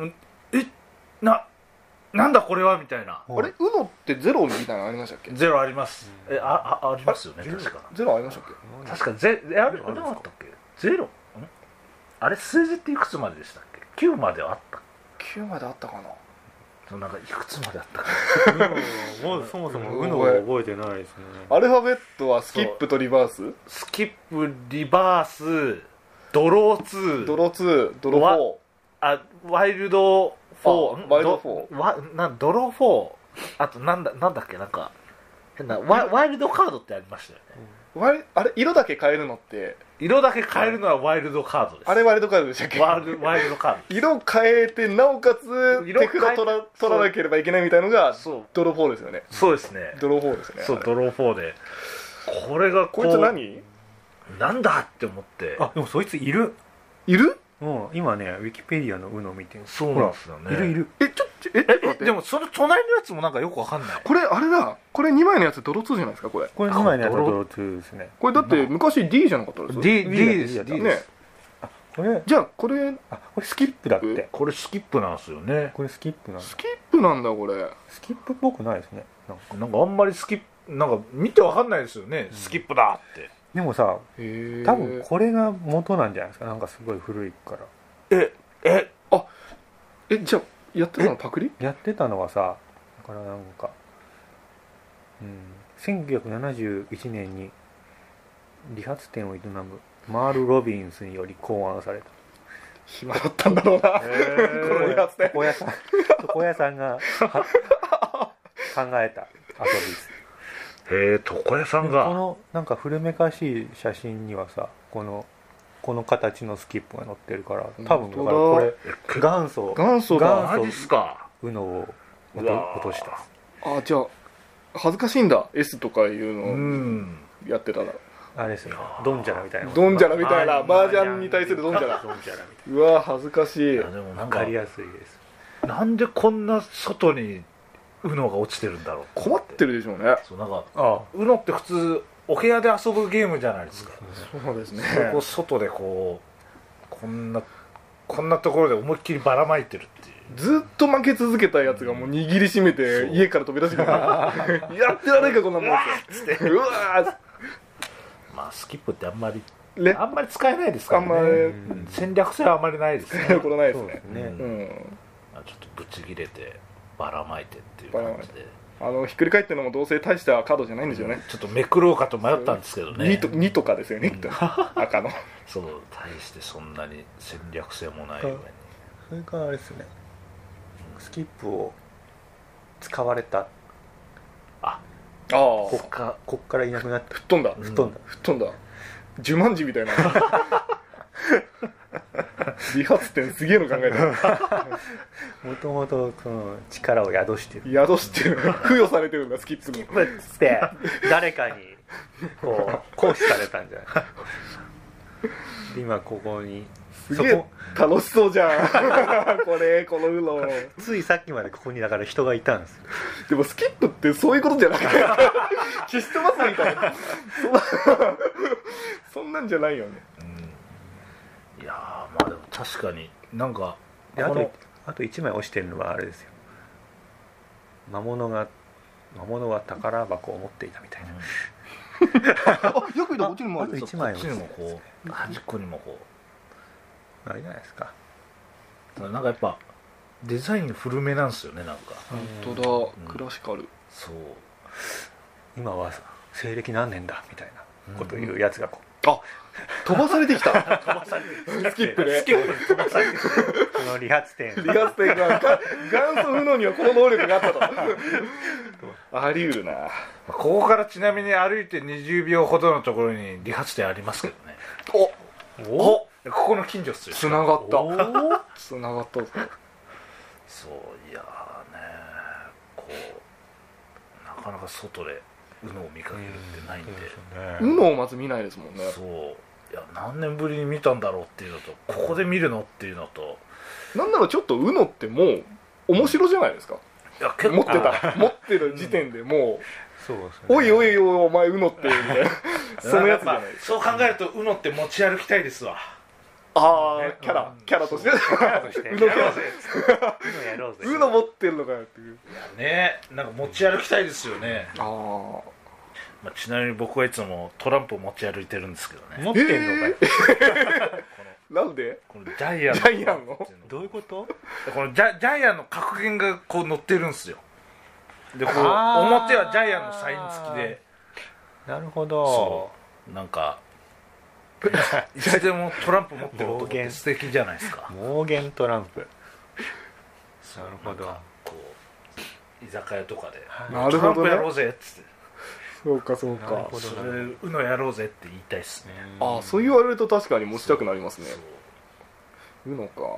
なんだこれはみたいな。 あれ、ウノってゼロみたいなのありましたっけ。 ゼロあります。ありますよね。確かゼロありましたっけ。 確かあれなかったっけ。ゼロあれ数字っていくつまででしたっけ。9まではあった。 9まであったかな。 なんかいくつまであったかもうそもそもウノを覚えてないですね。 アルファベットはスキップとリバース。 スキップ、リバース、ドロー2、 ドロ2、ドロワイルド4、 ワイルド4、 ドロー4、あとなんだっけ、なんか変なワイルドカードってありましたよね。 あれ、色だけ変えるのって、 色だけ変えるのはワイルドカードです。 あれワイルドカードでしたっけ。 ワイルドカード。 色変えてなおかつ手札取らなければいけないみたいのがドロー4ですよね。 そうですね。 ドロー4ですね。 そう、ドロー4で、これがこいつ何なんだって思って。 でもそいついる。今ねウィキペディアのウノ見てる。 そうなんですよね。 いる。 でもその隣のやつもなんかよくわかんない。 これあれだ。これ2枚のやつドロ2じゃないですか。これ 2枚のやつはドロ2ですね。 これだって昔 D じゃなかったですか。 D ですね。 これじゃあこれスキップだって。 これスキップなんですよね。 これスキップなんだ。 スキップなんだこれ。 スキップっぽくないですね。 なんかあんまりスキップなんか見てわかんないですよね。スキップだって。 でもさ、多分これが元なんじゃないですか。なんかすごい古いから。 じゃあやってたのパクリ？ やってたのはさ、だからなんか、1971年に理髪店を営むマール・ロビンスにより考案された。 暇だったんだろうな、この理髪店。 床屋さんが考えた遊びです。 床屋さんが。 このなんか古めかしい写真にはさ、この形のスキップが載ってるから、多分だからこれ元祖マジっすか。 ウノを落とした。 じゃあ恥ずかしいんだ S とかいうのやってたら。 あれですよ、ドンジャラみたいな。 ドンジャラみたいな、麻雀に対するドンジャラ。うわ恥ずかしい。 でも分かりやすいです。 なんでこんな外にウノが落ちてるんだろう。 困ってるでしょうね。 そうなんかウノって普通お部屋で遊ぶゲームじゃないですか。 そうですね。 そこ外でこんなところで思いっきりばらまいてるっていう。 ずっと負け続けたやつがもう握りしめて家から飛び出してくる。やってられんかこんなもんってうわー。 まあスキップってあんまり使えないですからね。戦略性はあんまりないですね。 これないですね。 ちょっとブチ切れてばらまいてっていう感じで。 ひっくり返ってるのもどうせ大したカードじゃないんですよね。 ちょっとめくろうかと迷ったんですけどね。 2とかですよね、きっと。赤の。 そう、大してそんなに戦略性もない上に。 それからあれですね、スキップを使われた。こっからいなくなって。 吹っ飛んだ。ジュマンジみたいな。理髪店すげえの考えた。 もともとその力を宿してる。 付与されてるんだスキップに。 つって誰かに行使されたんじゃない。今ここにすげえ楽しそうじゃん。このウノ。 ついさっきまでここにだから人がいたんですよ。 でもスキップってそういうことじゃなくて、システマスみたいな。そんなんじゃないよね。 いやまあでも確かになんかあと1枚押してるのはあれですよ。魔物は宝箱を持っていたみたいな。 よく見たらこっちにもある。 あと1枚こっちにもこう端っこにもこうあれじゃないですか。 なんかやっぱデザイン古めなんですよね。なんか本当だ、クラシカル。 そう、 今は西暦何年だみたいなこと言うやつが飛ばされてきた。スキップで。 飛ばされてきた。この理髪店が元祖ウノにはこの能力があったと。あり得るな。 ここからちなみに歩いて20秒ほどのところに理髪店ありますけどね。ここの近所っすよ。 つながった。そう、 いやね、なかなか外で UNO を見かけるってないんで、 UNO をまず見ないですもんね。 そういや何年ぶりに見たんだろうっていうのと、ここで見るのっていうのと、 なんならちょっと UNO ってもう面白じゃないですか。 いや結構持ってる時点でもう、 そうですね、 おいおいおいお前 UNO ってみたいなそのやつじゃないですか。 そう考えると UNO って持ち歩きたいですわ。 ああ、キャラとして UNO やろうぜ UNO 持ってるのかよっていう。 いやね、なんか持ち歩きたいですよね。 あちなみに僕はいつもトランプを持ち歩いてるんですけどね。 持ってんのかよ、 なんでこのジャイアンのどういうこと？ このジャイアンの格言がこう載ってるんですよ。でこうあー表はジャイアンのサイン付きで、 なるほど。 そうなんかいつでもトランプ持ってる男って素敵じゃないですか。 妄言トランプ。 そうなるほどなんかこう居酒屋とかで、 なるほどねトランプやろうぜっつって、 そうかそうなるかほど。 それでUNOやろうぜって言いたいっすね。 ああ、そう言われると確かに持ちたくなりますね。 そう UNO か。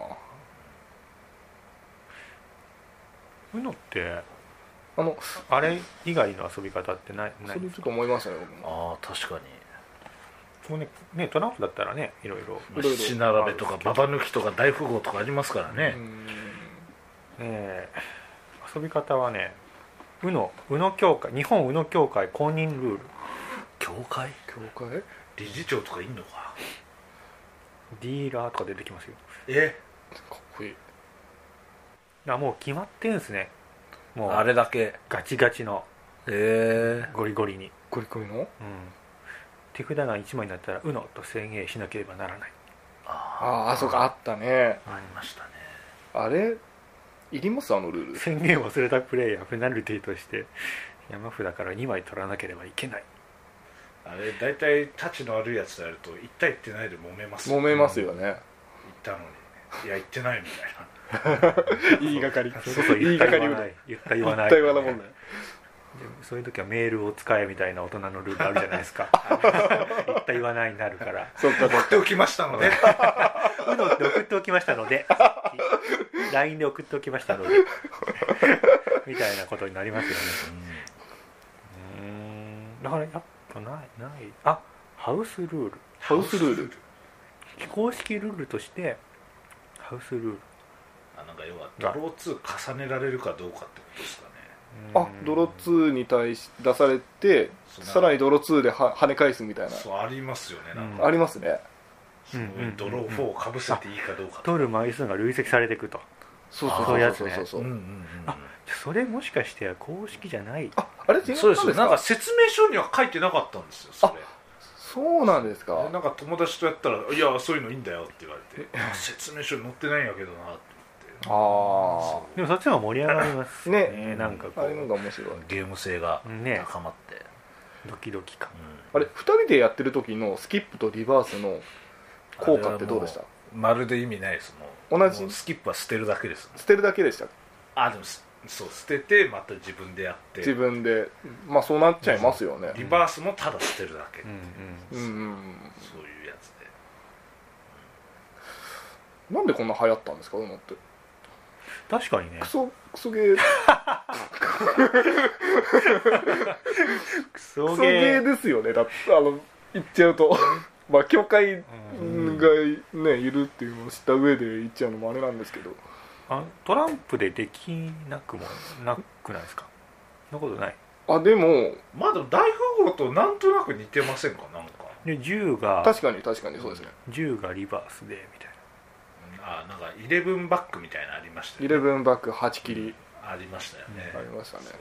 UNOってあれ以外の遊び方ってないそれちょっと思いましたね、僕も。 ああ確かにもうねトランプだったらねいろいろまあ七並べとかババ抜きとか大富豪とかありますからね。 遊び方はねUNO協会、日本UNO協会公認ルール。 協会教会理事長とかいんのか。 ディーラーとか出てきますよ。 かっこいい。 もう決まってんですね。もうあれだけガチガチのゴリゴリに、 ゴリゴリの。 手札が1枚になったらUNOと宣言しなければならない。 ああ、そうか、あったね。 ありましたね。 あれいりますあのルール。 宣言を忘れたプレイヤーペナルティとして山札から2枚取らなければいけない。 あれ大体タチの悪いやつとやると言った言ってないで揉めます揉めますよね。 言ったのにいや言ってないみたいな言いがかり。 そう言った言わない、言った言わない、 言った言わないもんね。 そういう時はメールを使えみたいな大人のルールあるじゃないですか言った言わないになるから、 そっか、 送っておきましたので UNOって送っておきましたのでLINE で送っておきましたのでみたいなことになりますよね。だからやっぱないハウスルール、 ハウスルール。 非公式ルールとしてハウスルール。 なんか要はドロー2重ねられるかどうかってことですかね。 ドロ2に対し出されて、さらにドロ2で跳ね返すみたいな。 そうありますよね。なんかありますね。 ドロー4をかぶせていいかどうか取る枚数が累積されていくと。 そうそういうやつね。それもしかして公式じゃない。 あれ違ったんですか。 そうですよ。なんか説明書には書いてなかったんですよそれ。 そうなんですか。 なんか友達とやったらいやそういうのいいんだよって言われて説明書に載ってないんやけどなってああ。 でもそっちの方が盛り上がりますね。 なんかこうあれのが面白い。 ゲーム性がね高まってドキドキ感。 あれ2人でやってる時のスキップとリバースの効果ってどうでした？ まるで意味ないです。も同じうスキップは捨てるだけです。 捨てるだけでした。 でもそう捨ててまた自分でやって自分で、まあそうなっちゃいますよね。 リバースもただ捨てるだけ、 うんうん。 そういうやつで。 なんでこんな流行ったんですかUNOって。 確かにね。 クソゲークソゲーですよね。だって言っちゃうとまあ教会がねいるっていうのを知った上で言っちゃうのもあれなんですけど、 トランプでできなくもなくないですか。そんなことない。 でもまあでも大富豪となんとなく似てませんか。なんかで10が確かにそうですね。 10がリバースでみたいな。 なんか11バックみたいなのありましたよね。 11バック8切りありましたよね。 ありましたね。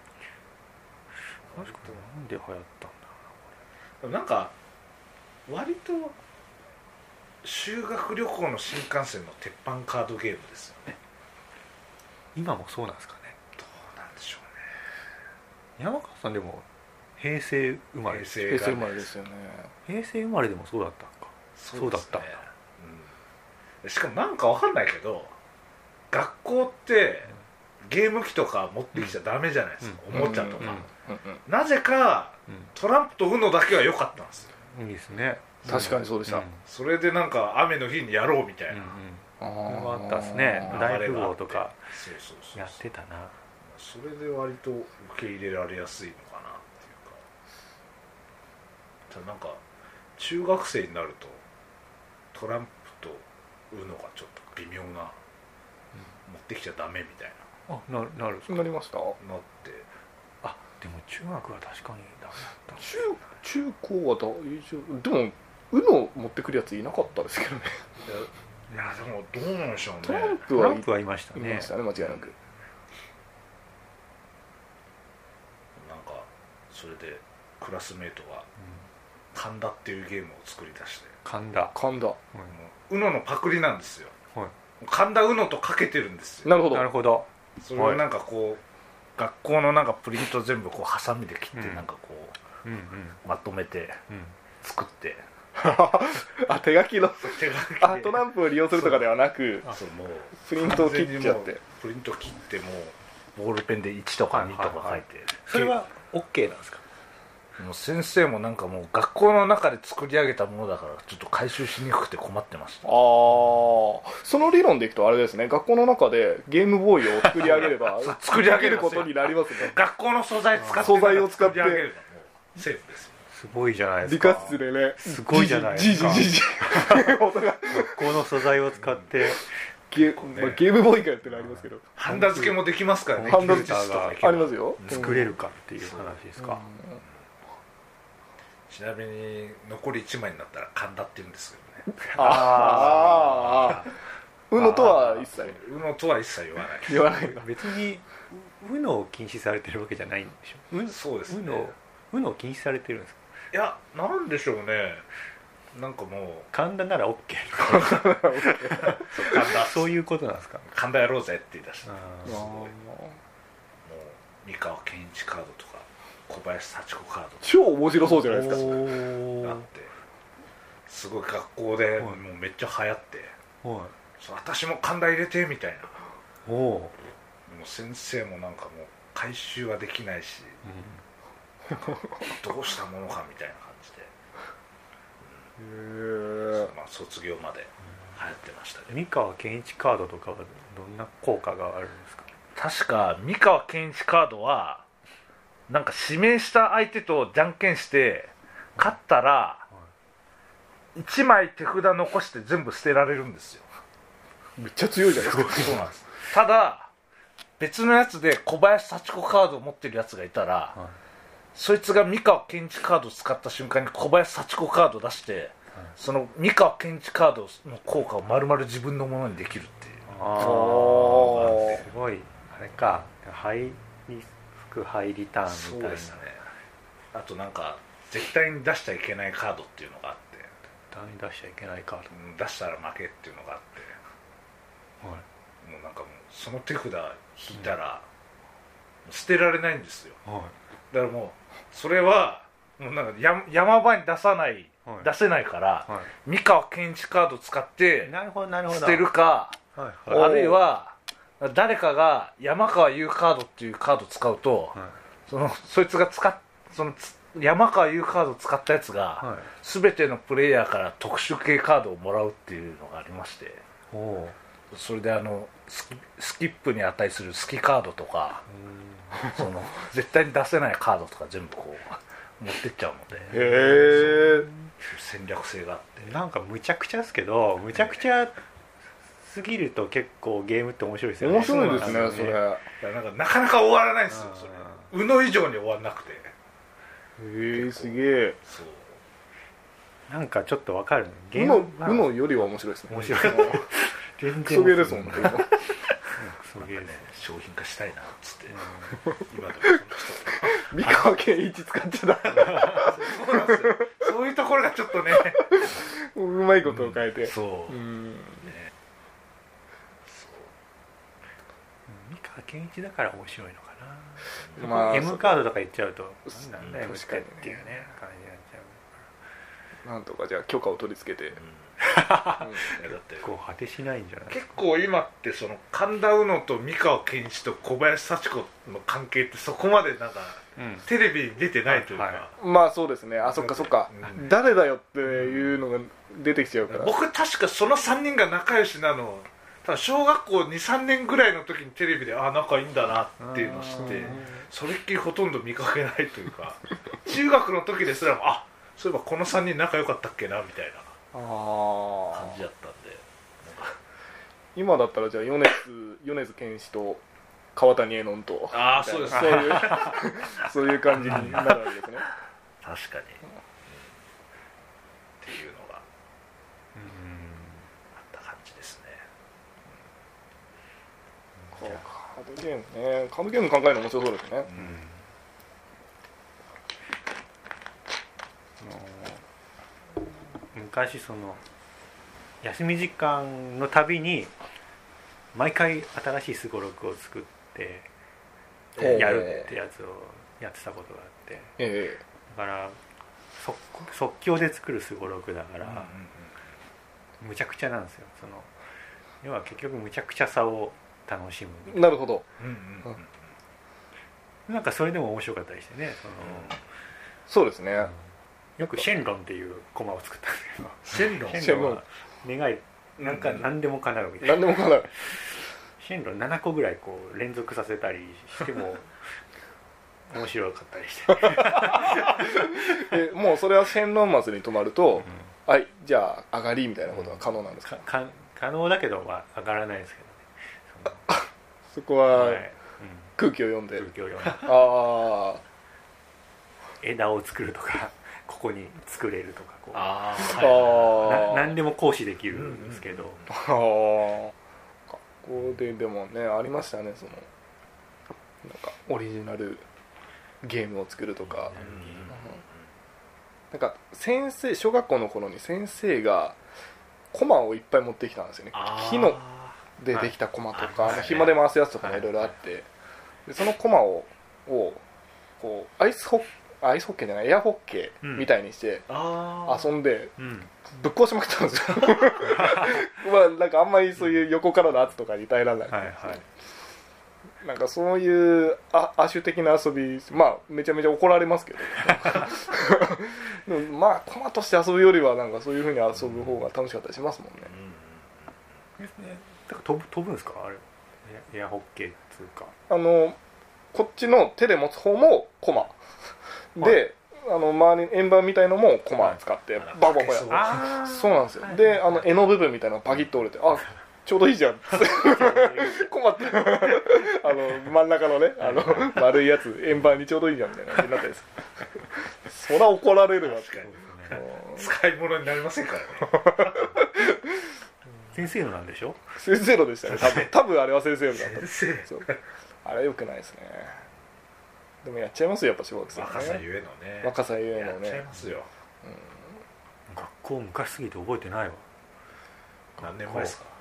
確かになんで流行ったんだでもなんか割と修学旅行の新幹線の鉄板カードゲームですよね。 今もそうなんですかね。 どうなんでしょうね。 山川さんでも平成生まれです。 平成生まれですよね。 平成生まれでもそうだったのか。そうだったんだ。 しかもなんかわかんないけど学校ってゲーム機とか持ってきちゃダメじゃないですか、おもちゃとか、なぜかトランプとUNOだけは良かったんですよ。 いいですね。 確かにそうでした、 それでなんか雨の日にやろうみたいな、 あったですね。大富豪とかやってたな。 それで割と受け入れられやすいのかなっていうか。 ただなんか中学生になるとトランプとUNOがちょっと微妙な、持ってきちゃダメみたいななるなりましたなってでも中学は確かにダメだった中高は大丈夫でもUNO持ってくるやついなかったですけどねいやでもどうなんでしょうねトランプトランプはいましたねいましたね間違いなくなんかそれでクラスメートが神田っていうゲームを作り出して神田 UNOのパクリなんですよ、 はい、 神田UNOとかけてるんですよ。 なるほどなるほど。 それをなんかこう、学校のなんかプリント全部こうハサミで切ってなんかこう、まとめて作って、 あ手書きの手書きでトランプを利用するとかではなくそうもうプリントを切っちゃってプリント切ってもうボールペンで1とか2とか書いて、 それは OK なんですか？ もう先生もなんかもう学校の中で作り上げたものだからちょっと回収しにくくて困ってました。 その理論でいくとあれですね、学校の中でゲームボーイを作り上げれば作り上げることになりますね。 学校の素材使って素材を使って作り上げるのもセーフですよ。 すごいじゃないですか。 理科室でねすごいじゃないですか。 音が学校の素材を使ってゲームボーイかよってのありますけど、 ハンダ付けもできますからね。 ハンダ付け技術とかありますよ。 作れるかっていう話ですか。 ちなみに残り1枚になったら神田って言うんですけどね。 UNOとは一切 UNOとは一切言わない別にUNOを禁止されてるわけじゃないんでしょ。 そうですね。 UNOを禁止されてるんですか？ いや、なんでしょうね。なんかもう神田なら OK そういうことなんですか？ 神田やろうぜって言い出した。 すごいもう三河健一カードとか小林幸子カード超面白そうじゃないですか。 あってすごい学校でもうめっちゃ流行って、そう私も神田入れてみたいな。もう先生もなんかもう回収はできないし、どうしたものかみたいな感じで、まあ卒業まで流行ってましたね。 三河健一カードとかはどんな効果があるんですか？ 確か三河健一カードはなんか指名した相手とじゃんけんして勝ったら1枚手札残して全部捨てられるんですよ。 めっちゃ強いじゃないですか。 そうなんです。ただ別のやつで小林幸子カードを持ってるやつがいたら、そいつが三河健一カードを使った瞬間に小林幸子カードを出して、その三河健一カードの効果を丸々自分のものにできるっていう。 すごいあれか、ハイリスクハイリターンみたいな。そうですね。 あとなんか絶対に出しちゃいけないカードっていうのがあって、 絶対に出しちゃいけないカード、 出したら負けっていうのがあって、もうなんかもうその手札引いたら、捨てられないんですよ。だからもうそれはもうなんか山場に出せないから、三河健一カード使って捨てるか、あるいは誰かが山川優カードっていうカード使うと、そいつがその山川優カード使ったやつが、全てのプレイヤーから特殊系カードをもらうっていうのがありまして、それでスキップに値するスキカードとか、その絶対に出せないカードとか全部こう持ってっちゃうので、戦略性があって、 なんかむちゃくちゃですけど、むちゃくちゃすぎると結構ゲームって面白いですよね。 面白いですね。それなんかなかなか終わらないんですよ。それUNO以上に終わらなくて、 すげえ。 そうなんかちょっとわかる。 UNOよりは面白いですね。 面白い。全然クソゲーですもんね。 商品化したいなっつって、今でも三河健一使っちゃダメ。 そうなんですよ。そういうところがちょっとね、 うまいことを変えて。 そう三河健一だから面白いのかな。M カードとか言っちゃうとなんだ M ってっていうね感じになっちゃう。 なんとかじゃあ許可を取り付けて、 だってこう果てしないんじゃない。 結構今ってその神田UNOと三河健一と小林幸子の関係ってそこまでなんか、テレビに出てないというか、 まあそうですね。そっかそっか、誰だよっていうのが出てきちゃうから。 僕確かその3人が仲良しなの、ただ小学校 2,3 年ぐらいの時にテレビで仲いいんだなっていうのを知って、それっきりほとんど見かけないというか、中学の時ですらもそういえばこの3人仲良かったっけなみたいなあ感じだったんで、 今だったらじゃあ米津玄師と川谷絵音とそうですそういう感じになるわけですね。 確かに、っていうのがあった感じですね。 カードゲームね、カードゲーム考えるの面白そうですね。 昔その休み時間のたびに毎回新しいすごろくを作ってやるってやつをやってたことがあって、だから即興で作るすごろくだから、むちゃくちゃなんですよ。その要は結局むちゃくちゃさを楽しむ。 なるほど。 なんかそれでも面白かったりしてね。 そうですね。 よくシェンロンっていうコマを作ったんですけど、 シェンロンは願いなんか何でも叶うみたいな。 何でも叶う。 シェンロン7個ぐらいこう連続させたりしても面白かったりしてもうそれはシェンロンマスに止まると、はいじゃあ上がりみたいなことは可能なんですか？ 可能だけどまあ上がらないですけどね。 そこは空気を読んで、 枝を作るとかここに作れるとかこう何でも行使できるんですけど、 学校ででもねありましたね、そのなんかオリジナルゲームを作るとか、なんか小学校の頃に先生がコマをいっぱい持ってきたんですよね。木のでできたコマとか、紐で回すやつとかもいろいろあって、でそのコマをこうアイスホッケーじゃないエアホッケーみたいにして遊んでぶっ壊しまくったんですよなんかあんまりそういう横からの圧とかに耐えられなくて、なんかそういう亜種的な遊び、まあめちゃめちゃ怒られますけどでもまあコマとして遊ぶよりはなんかそういう風に遊ぶ方が楽しかったりしますもんね。 だから飛ぶんですかあれ、エアホッケーっつうか、 こっちの手で持つ方もコマで、周りに円盤みたいのもコマ使ってバババやそうなんですよ。で柄の部分みたいなのがパキッと折れて、ちょうどいいじゃんコマって真ん中のね丸いやつ円盤にちょうどいいじゃんみたいな感じになったりするそりゃ怒られるわって、 使い物になりませんからね先生のなんでしょ？ 先生のでしたね多分あれは先生のだったあれは良くないですね。でもやっちゃいますよやっぱ小学生ね。 若さゆえのね。 若さゆえのね。 やっちゃいますよ。 学校昔すぎて覚えてないわ。 何年前ですか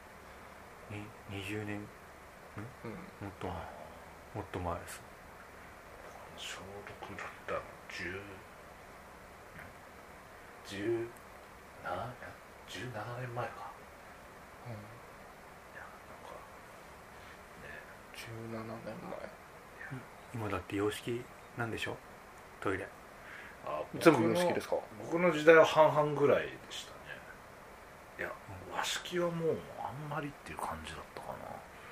？20年、もっと前です。 小6だったの17年前か。 17年前。 今だって洋式なんでしょトイレ。 全部洋式ですか？ 僕の時代は半々ぐらいでしたね。いや、和式はもうあんまりっていう感じだったか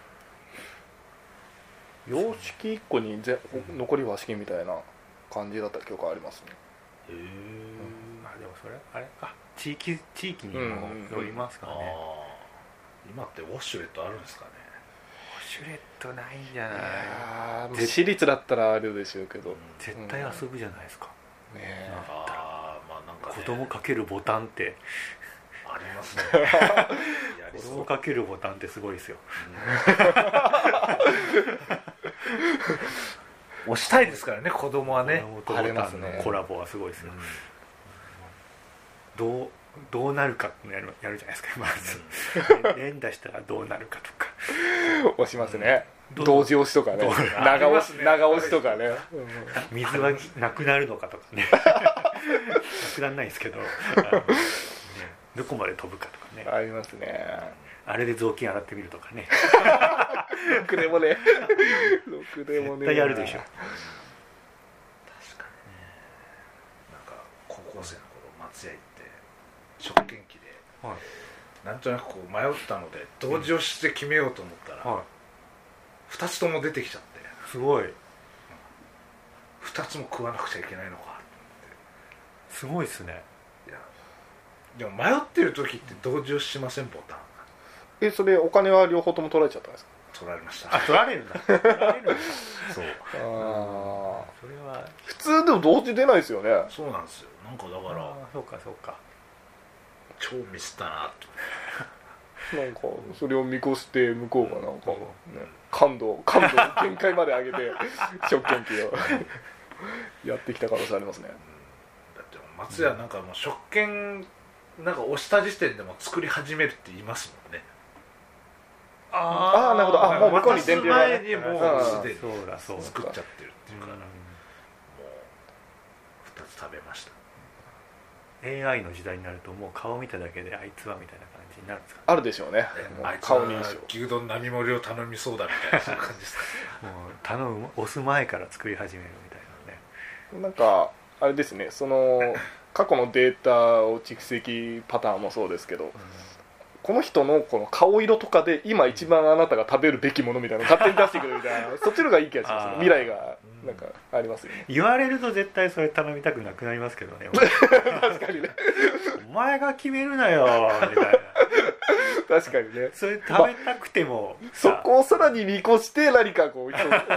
な。 洋式1個に残り和式みたいな感じだった記憶ありますね。 でもそれあれか地域にもよりますからね。 今ってウォシュレットあるんですかね？ ウォシュレットないんじゃない？ 私立だったらあるでしょうけど、 絶対遊ぶじゃないですか。 まあなんか、 子供かけるボタンってありますね子供かけるボタンってすごいですよ押したいですからね子供はね。 ありますね。コラボはすごいですよ。どうなるかってやるじゃないですか。まず連打したらどうなるかとか押しますね。同時押しとかね、長押しとかね、 水はなくなるのかとかねなくならないですけどどこまで飛ぶかとかねありますね。 あれで雑巾洗ってみるとかねろくでもね絶対やるでしょ。 確かにね。なんか高校生の頃松屋行って食券機で、なんとなくこう迷ったので同時押して決めようと思ったら、2つとも出てきちゃって、 すごい。 2つも食わなくちゃいけないのかってすごいっすね。 いやでも迷ってる時って同情しません？ボタンそれお金は両方とも取られちゃったんですか？ 取られました。 あ、取られるんだ。取られるんだ。 そうああ、 それは普通でも同時出ないですよね。 そうなんですよ。なんかだからそうかそうか。 超ミスったなと。 なんかそれを見越して向こうがなんか、ね、感度を限界まで上げて食券機をやってきた可能性ありますね。 だって松屋なんかもう食券なんか押した時点でも作り始めるって言いますもんね。 ああ、なるほど。あ、もう向こうに伝票がね。 渡す前にもうすでにそうだそうだ。 作っちゃってるっていうから、もう2つ食べました。 AI の時代になるともう顔見ただけであいつはみたいな感じになるんですか？ あるでしょうね。 あいつは顔認証。 牛丼並盛りを頼みそうだみたいなそういう感じですか。 もう押す前から作り始めるみたいなね。 なんかあれですね、その過去のデータを蓄積パターンもそうですけど、この人のこの顔色とかで今一番あなたが食べるべきものみたいなのを勝手に出してくるみたいなそっちの方がいい気がしますね。未来がなんかありますよね。 言われると絶対それ頼みたくなくなりますけどね。 確かにね。 お前が決めるなよみたいな。 確かにね。 それ食べたくても、 そこをさらに見越して何かこう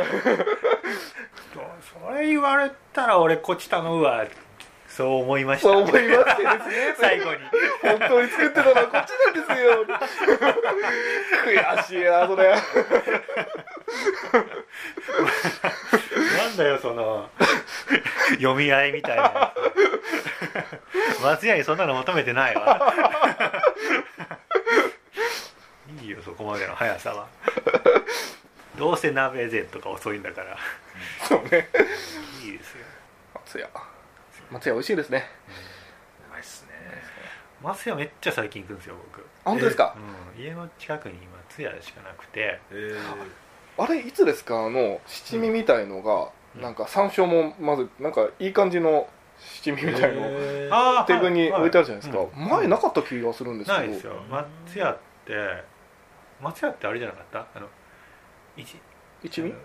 それ言われたら俺こっち頼むわ。そう思いました。 そう思いましてですね。 最後に本当に作ってたのはこっちなんですよ。悔しいなそれ。 なんだよその読み合いみたいなやつ。松屋にそんなの求めてないわ。いいよそこまでの速さは。どうせ鍋膳とか遅いんだから。 そうね。 いいですよ。 松屋美味しいですね。 うまいっすね。 松屋めっちゃ最近行くんですよ僕。 本当ですか？ 家の近くに松屋しかなくて。 あれいつですか？七味みたいのが、なんか山椒もまずなんかいい感じの七味みたいのテーブルに置いてあるじゃないですか。前なかった気がするんですけど。 ないですよ。松屋ってあれじゃなかった？ 一味？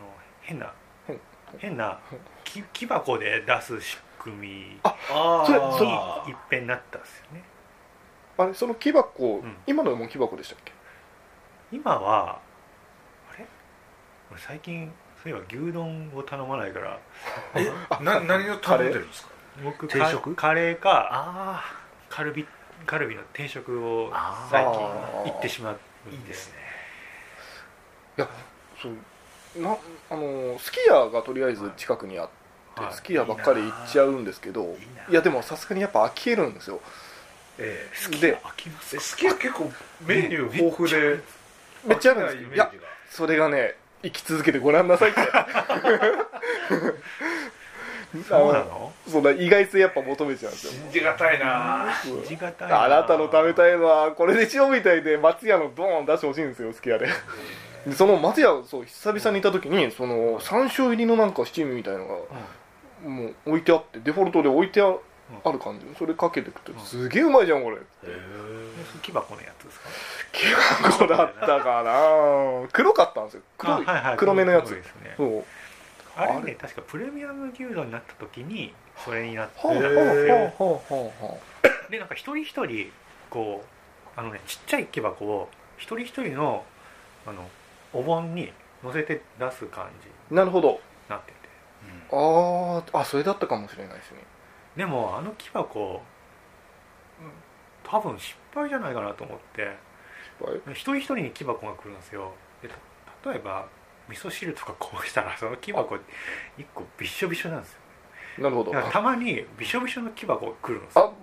変な木箱で出す仕組みそれいっぺんになったんですよね。 あれその木箱、今のも木箱でしたっけ？ 今はあれ？俺最近そういえば牛丼を頼まないから。 何を頼んでるんですか？ 僕定食？ カレーかカルビの定食を最近行ってしまうんで。いいですね。 いやそうすき家がとりあえず近くにあって、すき家ばっかり行っちゃうんですけど、いやでもさすがにやっぱ飽きるんですよ。 すき家飽きますか？すき家結構メニュー豊富でめっちゃあるんですけど、いやそれがね生き続けてごらんなさいってそうなの？ そんな意外性やっぱ求めちゃうんですよ。 信じがたいな。 あなたの食べたいのはこれでしょみたいで松屋のドーン出してほしいんですよ、すき家で。その松屋そう久々にいた時にその山椒入りのなんか七味みたいのがもう置いてあって、デフォルトで置いてある感じ、それかけてくとすげえうまいじゃんこれ。 木箱のやつですか？ 木箱だったかな。黒かったんですよ。黒めのやつ。そうあれね、確かプレミアム牛丼になった時にそれになってでなんか一人一人こうちっちゃい木箱を一人一人のお盆に乗せて出す感じ。 なるほど。 なってて、 それだったかもしれないですね。 でも木箱多分失敗じゃないかなと思って。一人一人に木箱が来るんですよ。で例えば味噌汁とかこうしたらその木箱1個びしょびしょなんですよ。 なるほど。 たまにびしょびしょの木箱が来るんですよ。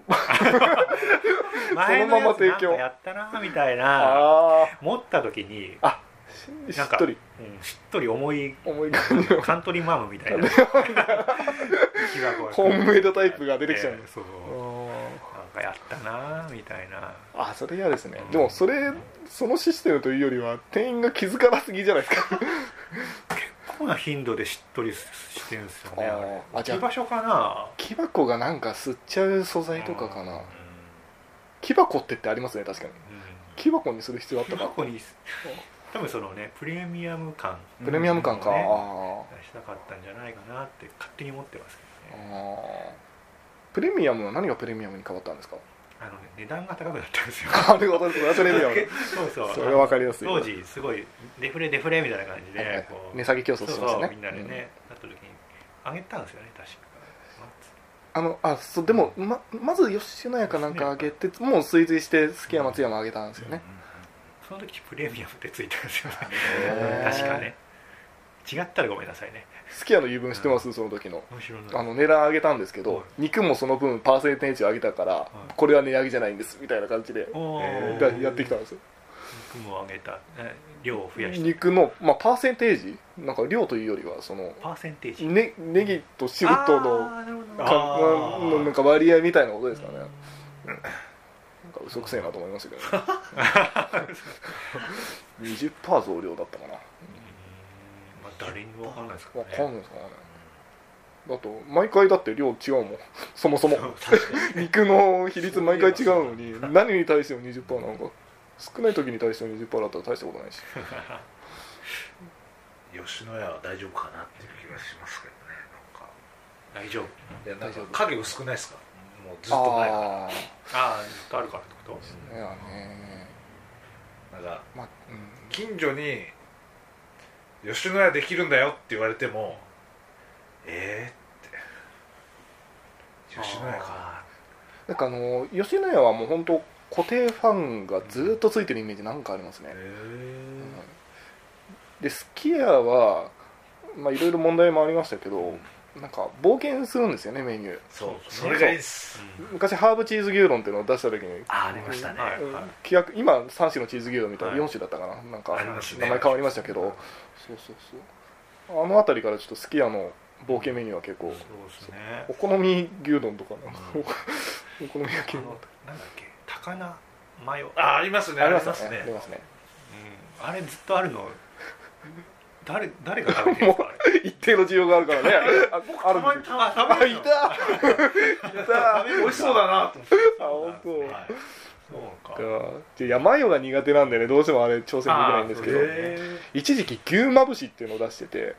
前のやつなんかやったなみたいな持った時にしっとりしっとり重い感じのカントリーマームみたいな木箱がホームメイドタイプが出てきちゃうんです。 なんかやったなみたいな。 それ嫌ですね。でもそのシステムというよりは店員が気づかなすぎじゃないですか。 結構な頻度でしっとりしてるんですよね。 置き場所かな。 木箱がなんか吸っちゃう素材とかかな。木箱ってありますね、確かに。木箱にする必要あったか。 木箱に多分そのねプレミアム感か出したかったんじゃないかなって勝手に思ってますけどね。 プレミアムは何がプレミアムに変わったんですか？ 値段が高くなったんですよ。 なるほど、プレミアムそうそれは分かりやすい。 当時すごいデフレみたいな感じでこう値下げ競争してましたね。 みんなでね、なった時に上げたんですよね、確か。そうでもまず吉野家かなんか上げて、もう追随してすき家松山上げたんですよね。 その時プレミアムってついたんですよね。確かね。違ったらごめんなさいね。 すき家の言い分知ってます？その時の面値段上げたんですけど、肉もその分パーセンテージ上げたから、これは値上げじゃないんですみたいな感じでやってきたんですよ。 肉も上げた、量を増やした。 肉の、パーセンテージ、なんか量というよりはそのパーセンテージ、 ネギとシフトのなんか割合みたいなことですかね。なんか嘘くせえなと思いましたけどね。20% 増量だったかな。 誰にも分かんないですかね。 分かんないですかね。だと毎回だって量違うもん。そもそも肉の比率毎回違うのに、何に対しても 20% なのか、少ない時に対しても 20% だったら大したことないし。 吉野家は大丈夫かなっていう気がしますけどね。なんか大丈夫。 いや、なんか影薄くないですか？もうずっとないから。 ずっとあるからってこと？ いやね。 なんか、近所に吉野家できるんだよって言われても、って吉野家かな。なんか吉野家はもう本当固定ファンがずっとついてるイメージなんかありますね。ですき家はいろいろ問題もありましたけど、なんか冒険するんですよね、メニュー。 それがいいです。 昔ハーブチーズ牛丼っていうのを出した時にありましたね。 今3種のチーズ牛丼みたいな4種だったかな、なんか名前変わりましたけど、そうあの辺りからちょっとすき家の冒険メニューは結構、お好み牛丼とかお好み焼きのなんだっけ、高菜マヨ、 ありますね。 ありますね。 あれずっとあるの誰が食べてるんですか？ 一定の需要があるからね。 あるんですよ。いた。美味しそうだなと思って。 本当。そうか。マヨが苦手なんでね、どうしてもあれ挑戦できないんですけど、一時期牛まぶしっていうのを出してて、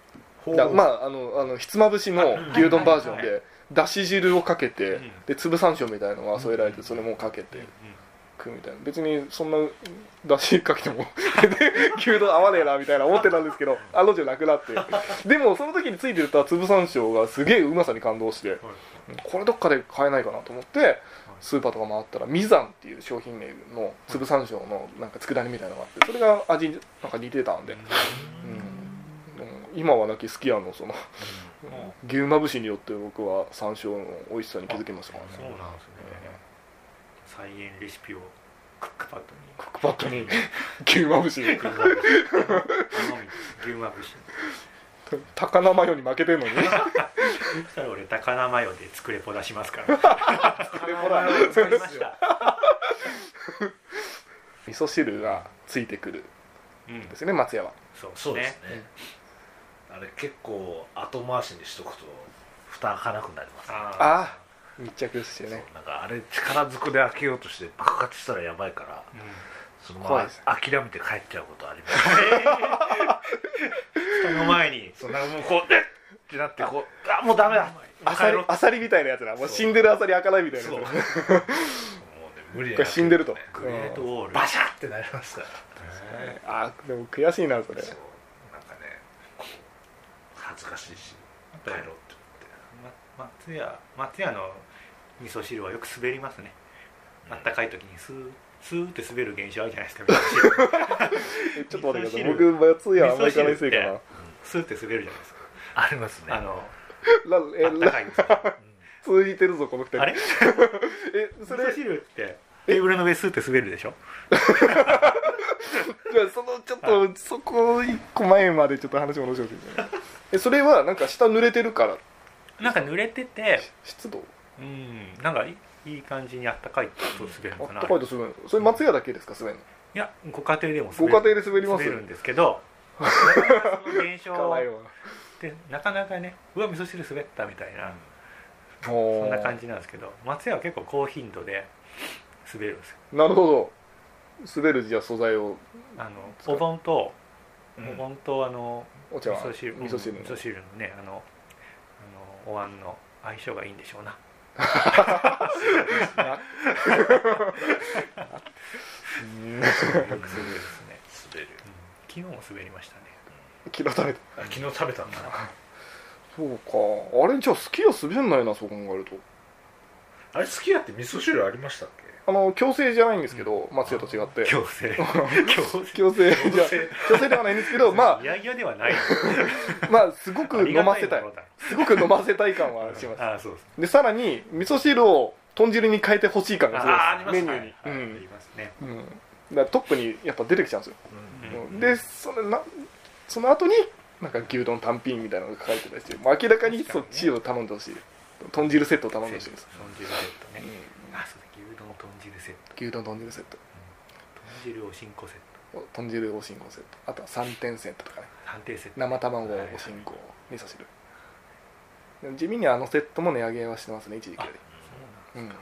ひつまぶしの牛丼バージョンでだし汁をかけて、で粒山椒みたいなのが添えられて、それもかけて食うみたいな。別にそんなだしかけても牛丼合わねえなみたいな思ってたんですけど、案の定なくなって、でもその時についてた粒山椒がすげえうまさに感動して、これどっかで買えないかなと思ってスーパーとか回ったらミザンっていう商品名の粒山椒のなんか佃煮みたいなのがあって、それが味なんか似てたんで、今はなきすき家のその牛まぶしによって僕は山椒の美味しさに気づきましたからね。 そうなんですね。再現レシピをクックパッドに牛まぶし牛まぶし高菜マヨに負けてんのに。 そしたら俺高菜マヨで作れポ出しますから。 作れポだ作りました。 味噌汁がついてくるですね、松屋は。 そうですね。あれ結構後回しにしとくと蓋開かなくなります。 密着してね。 なんかあれ力ずくで開けようとして爆発したらやばいから、そのまま諦めて帰っちゃうことあります。 人の前にそうなんかもうこうってなってこうもうダメだ。 アサリみたいなやつだ。もう死んでるアサリ開かないみたいなやつ。もうね無理や。死んでると。 グレートウォール。 バシャってなりました。 でも悔しいなそれ。 なんかね恥ずかしいし帰ろうって思って。松屋の味噌汁はよく滑りますね。あったかい時にスーって滑る現象あるじゃないですか。 ちょっと待ってください。僕松屋あんまり行かないせいかな。 スーって滑るじゃないですか。 ありますね。 あったかいんですよ。 通じてるぞこの2人。 あれ？それ味噌汁ってテーブルの上スーって滑るでしょ。 じゃあちょっとそこ1個前までちょっと話戻してほしいですね。それはなんか下濡れてるから。 なんか濡れてて湿度。 なんかいい感じにあったかいと滑るのかな。 あったかいと滑る。それ松屋だけですか滑るの？ いやご家庭でもご家庭で滑ります。 滑るんですけど、その現象ってなかなかね、うわ味噌汁滑ったみたいな、そんな感じなんですけど、松屋は結構高頻度で滑るんですよ。 なるほど。滑るじゃあ素材をお盆とお茶味噌汁のねお椀の相性がいいんでしょうな。 滑る、 昨日も滑りましたね。 昨日食べた。 昨日食べたんだな。 そうか、あれじゃあすき家滑んないな、そう考えると。 あれすき家って味噌汁ありましたっけ？ 強制じゃないんですけど、松屋と違って強制強制ではないんですけど、まあいやいやではない。 まあすごく飲ませたい、すごく飲ませたい感はします。 あ、そうです。 でさらに味噌汁を豚汁に変えてほしい感がすごいです、メニューに。 ありますね。 だからトップにやっぱ出てきちゃうんですよ。でその後になんか牛丼単品みたいなのが書かれてたりして、もう明らかにそっちを頼んでほしい。豚汁セットを頼んでほしいです。 豚汁セットね。あ、そうだ、牛丼豚汁セット。 牛丼豚汁セット。 豚汁おしんこセット。 豚汁おしんこセット。あとは3点セットとかね。 3点セット。 生卵おしんこ味噌汁。地味にセットも値上げはしてますね、一時期より。 そうなんですか。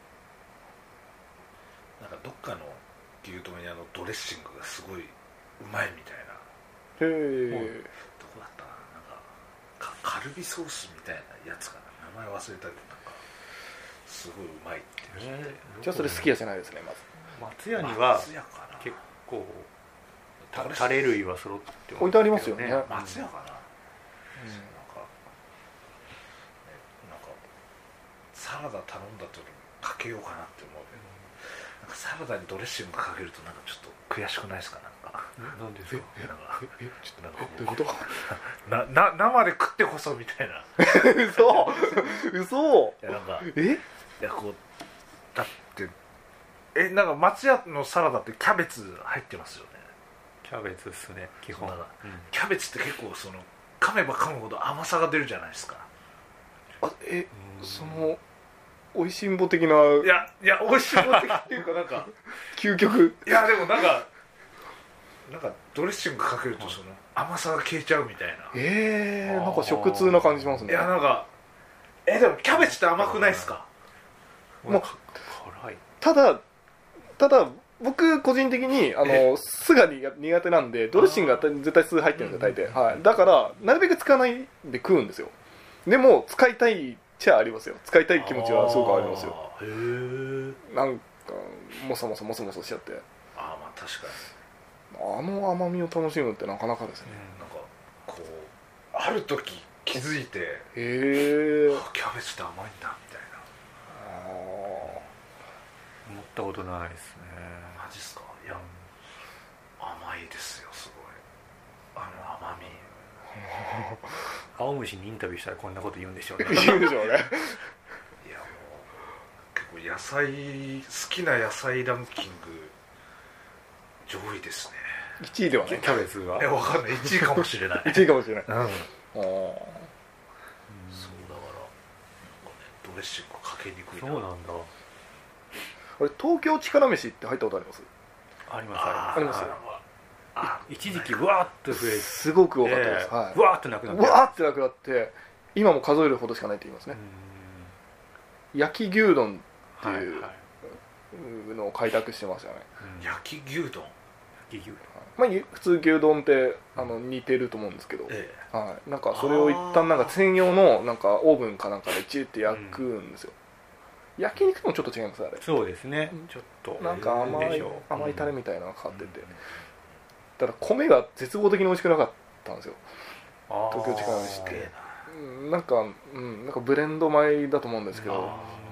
なんかどっかの牛丼屋のドレッシングがすごいうまいみたいな。 へえ。 どこだったかな、なんかカルビソースみたいなやつかな、名前忘れたけど、なんかすごいうまいって言って。 じゃあそれ好きやじゃないですね、まず。 松屋には結構タレ類は揃って置いてありますよね。 松屋かな。なんかサラダ頼んだ時にかけようかなって思うけど、なんかサラダにドレッシングかけるとなんかちょっと悔しくないですか？ なんですか？ なんかちょっとなんかどういうこと？ 生で食ってこそみたいな。 嘘。 いやなんかいやこうだってなんか松屋のサラダってキャベツ入ってますよね。 キャベツですね、基本。 キャベツって結構その噛めば噛むほど甘さが出るじゃないですか。 そのおいしんぼ的な。 いやおいしんぼ的っていうかなんか究極。 いやでもなんかドレッシングかけるとその甘さが消えちゃうみたいな。 なんか食通な感じしますね。 いやなんかでもキャベツって甘くないですか？ もう辛い。 ただ僕個人的に酢が苦手なんで、ドレッシングが絶対酢入ってるんですよ、大抵。はい。だからなるべく使わないで食うんですよ。でも使いたいっちゃありますよ。使いたい気持ちはすごくありますよ。 へえ。 なんかもそもそしちゃって。 まあ確かに甘みを楽しむってなかなかですね。 なんかこうある時気づいて、 キャベツって甘いんだみたいな。 思ったことないですね。 マジっすか？いや、甘いですよ、すごい。甘み。 青虫にインタビューしたらこんなこと言うんでしょうね。 言うんでしょうね。 いやもう結構好きな野菜ランキング上位ですね。 1位ではない。 キャベツは。 わかんない。1位かもしれない。 1位かもしれない。 そうだからドレッシングかけにくいな。 そうなんだ。 あれ東京力飯って入ったことあります？ あります。 あります。 一時期うわーって増えてすごく多かったです。 うわーってなくなって今も数えるほどしかないって言いますね。焼き牛丼っていうのを開拓してましたよね。 焼き牛丼。 まあ普通牛丼って似てると思うんですけど、なんかそれを一旦なんか専用のなんかオーブンかなんかでチュって焼くんですよ。焼肉ともちょっと違いますあれ。 そうですね。ちょっとなんか甘いタレみたいなのがかかってて、ただ米が絶望的に美味しくなかったんですよ、東京力飯って。なんかブレンド米だと思うんですけど、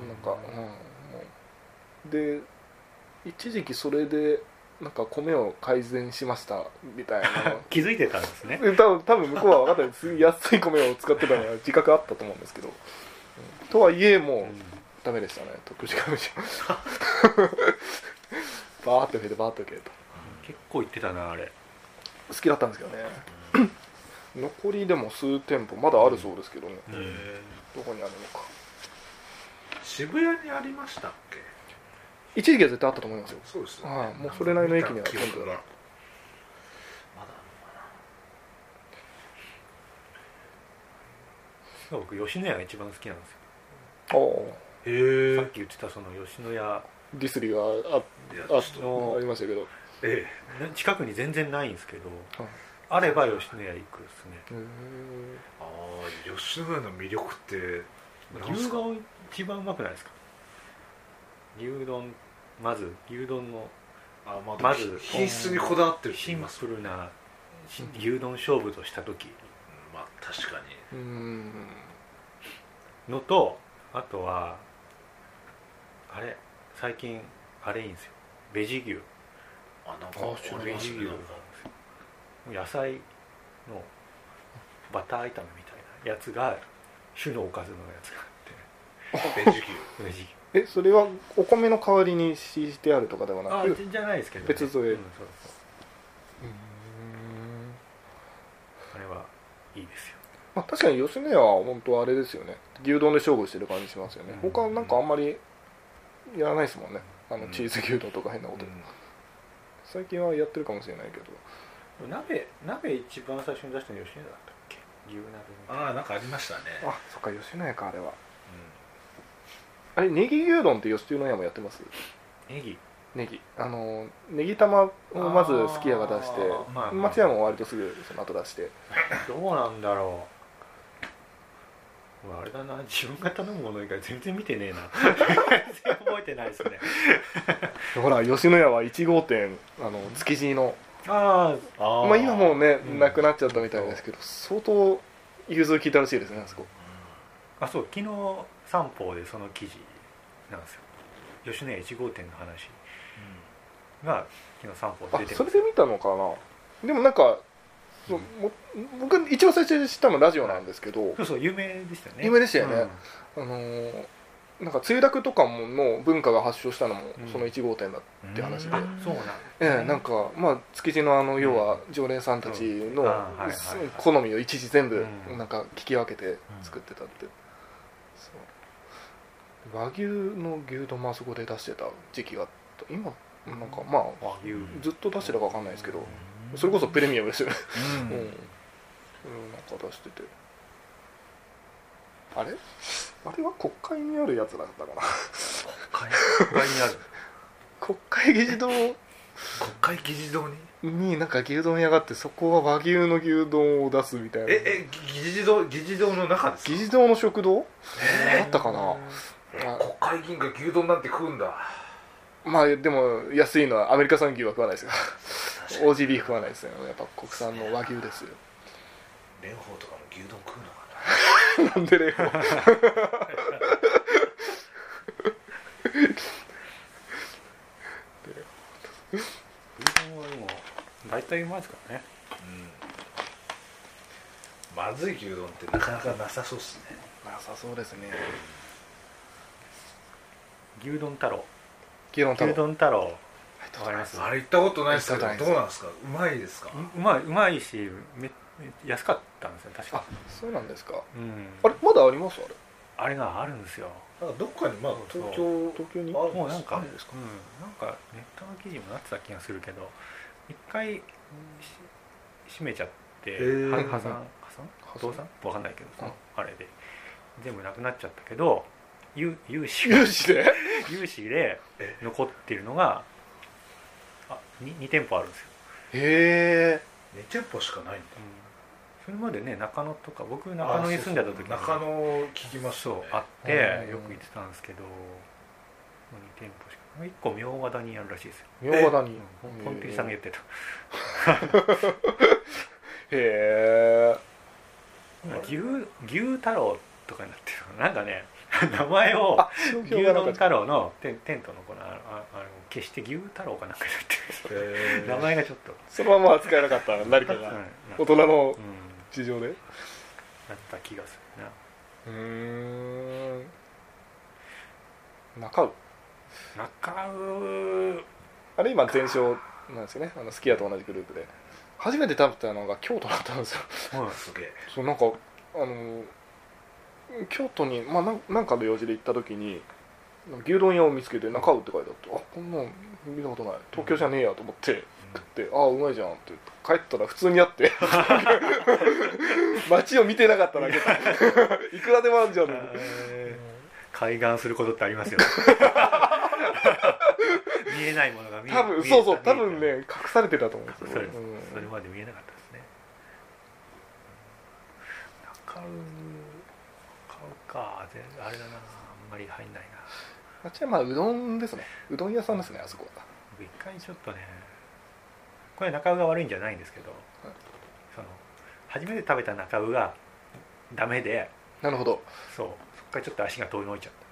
で一時期それでなんか米を改善しましたみたいな気づいてたんですね。 多分向こうは分かったです。安い米を使ってたのは自覚あったと思うんですけど、とはいえもうダメでしたね、東京力飯は。バーッと増えてバーッと増えて。 結構行ってたなあれ。 好きだったんですけどね。残りでも数店舗まだあるそうですけどね。どこにあるのか。 渋谷にありましたっけ？ 一時期は絶対あったと思いますよ。 そうですね。 もうそれなりの駅には全部ある。 まだあるのかな。僕吉野家が一番好きなんですよ。さっき言ってたその吉野家ディスリがありましたけど、 近くに全然ないんですけど、あれば吉野家行くですね。 吉野家の魅力って牛丼一番うまくないですか？牛丼、まず牛丼のまず品質にこだわってるシンプルな牛丼勝負とした時、 まあ確かにのと、あとはあれ最近あれいいんですよ、ベジ牛。 なんかベジ牛、野菜のバター炒めみたいなやつが主のおかずのやつがあって、ベジ牛それはお米の代わりにしてあるとかではなく、 じゃないですけど、ね、 別添え、 あれはいいですよ。 まあ、確かに吉野家は本当あれですよね、牛丼で勝負してる感じしますよね。他なんかあんまりやらないですもんね、チーズ牛丼とか変なこと、最近はやってるかもしれないけど。 鍋一番最初に出したの吉野家だったっけ？牛鍋。 なんかありましたね。 そっか、吉野家かあれは。あれ、ネギ牛丼って吉野家もやってます？ネギネギ玉をまずすき家が出して、松屋も割とすぐその後出して。 どうなんだろう、あれだな、自分が頼むもの以外全然見てねえな全然覚えてないですねほら、吉野家は1号店築地のまあ今もうね、なくなっちゃったみたいですけど、相当融通効いたらしいですね、あそこ。 そう、昨日三宝でその記事なんですよ、吉野家1号店の話が昨日三宝で出てます。 それで見たのかな。でもなんか僕一番最初に知ったのはラジオなんですけど、 そう有名でしたよね。 有名でしたよね、なんかつゆだくとかもの文化が発祥したのもその1号店だって話で、 そうなんなんかまあ築地の要は常連さんたちの好みを一時全部なんか聞き分けて作ってたって、和牛の牛丼もあそこで出してた時期があった。今なんかまあずっと出してたか分かんないですけど、それこそプレミアムですよねなんか出してて、あれは国会にあるやつだったかな国会にある国会議事堂国会議事堂になんか牛丼屋があって、そこは和牛の牛丼を出すみたいな。 議事堂の中ですか？ 議事堂の食堂あったかな。 国会議員が牛丼なんて食うんだ。 まあでも安いのはアメリカ産牛は食わないですよオージービーフ食わないですよ、やっぱ国産の和牛ですよ。 蓮舫とかも牛丼食うのかななんで蓮舫牛丼はでも大体うまいですからね。 まずい牛丼ってなかなかなさそうですね。 なさそうですね。 牛丼太郎わかります？ あれ行ったことないですけど、どうなんですか？うまいですか？ うまいし安かったんですよ確か。 そうなんですか。あれまだあります？ あれがあるんですよ。 なんかどっかに東京にもうなんかあるんですか？ なんかネットの記事もなってた気がするけど、一回閉めちゃって破産倒産わかんないけど、あれで全部なくなっちゃったけど、有志で残っているのが2店舗あるんですよ。 へえ。 2店舗しかないんだ。 それまでね、中野とか、僕中野に住んでた時に中野聞きましたね。 あってよく行ってたんですけど、2店舗しか。1個明和田にあるらしいですよ。 明和田に。 本当にさんが言ってた。 へえ。 牛太郎とかになってる。なんかね、名前を牛丼太郎のテントのこの消して牛太郎かなんかになってる。名前がちょっとそのまま扱えなかった何かが大人の事情でなった気がするな。中尾あれ今全勝なんですよね、すき家と同じグループで。初めて食べたのが京都だったんですよ。 すげえ。 そう、なんか京都に、まあ、なんかの用事で行った時に牛丼屋を見つけて中尾って書いてあって、こんなん見たことない、東京じゃねえやと思って食って、うまいじゃんって帰ったら普通にあって街を見てなかっただけいくらでもあるじゃん。 開眼することってありますよね見えないものが多分ね隠されてたと思うんですよ。それまで見えなかったですね。中尾かあれだな、あんまり入んないな。 あっちはまあうどんですね。うどん屋さんですね、あそこは。 僕一回ちょっとね、これ中尾が悪いんじゃないんですけど、その初めて食べた中尾がダメで、 なるほど。 そこからちょっと足が遠のいちゃった。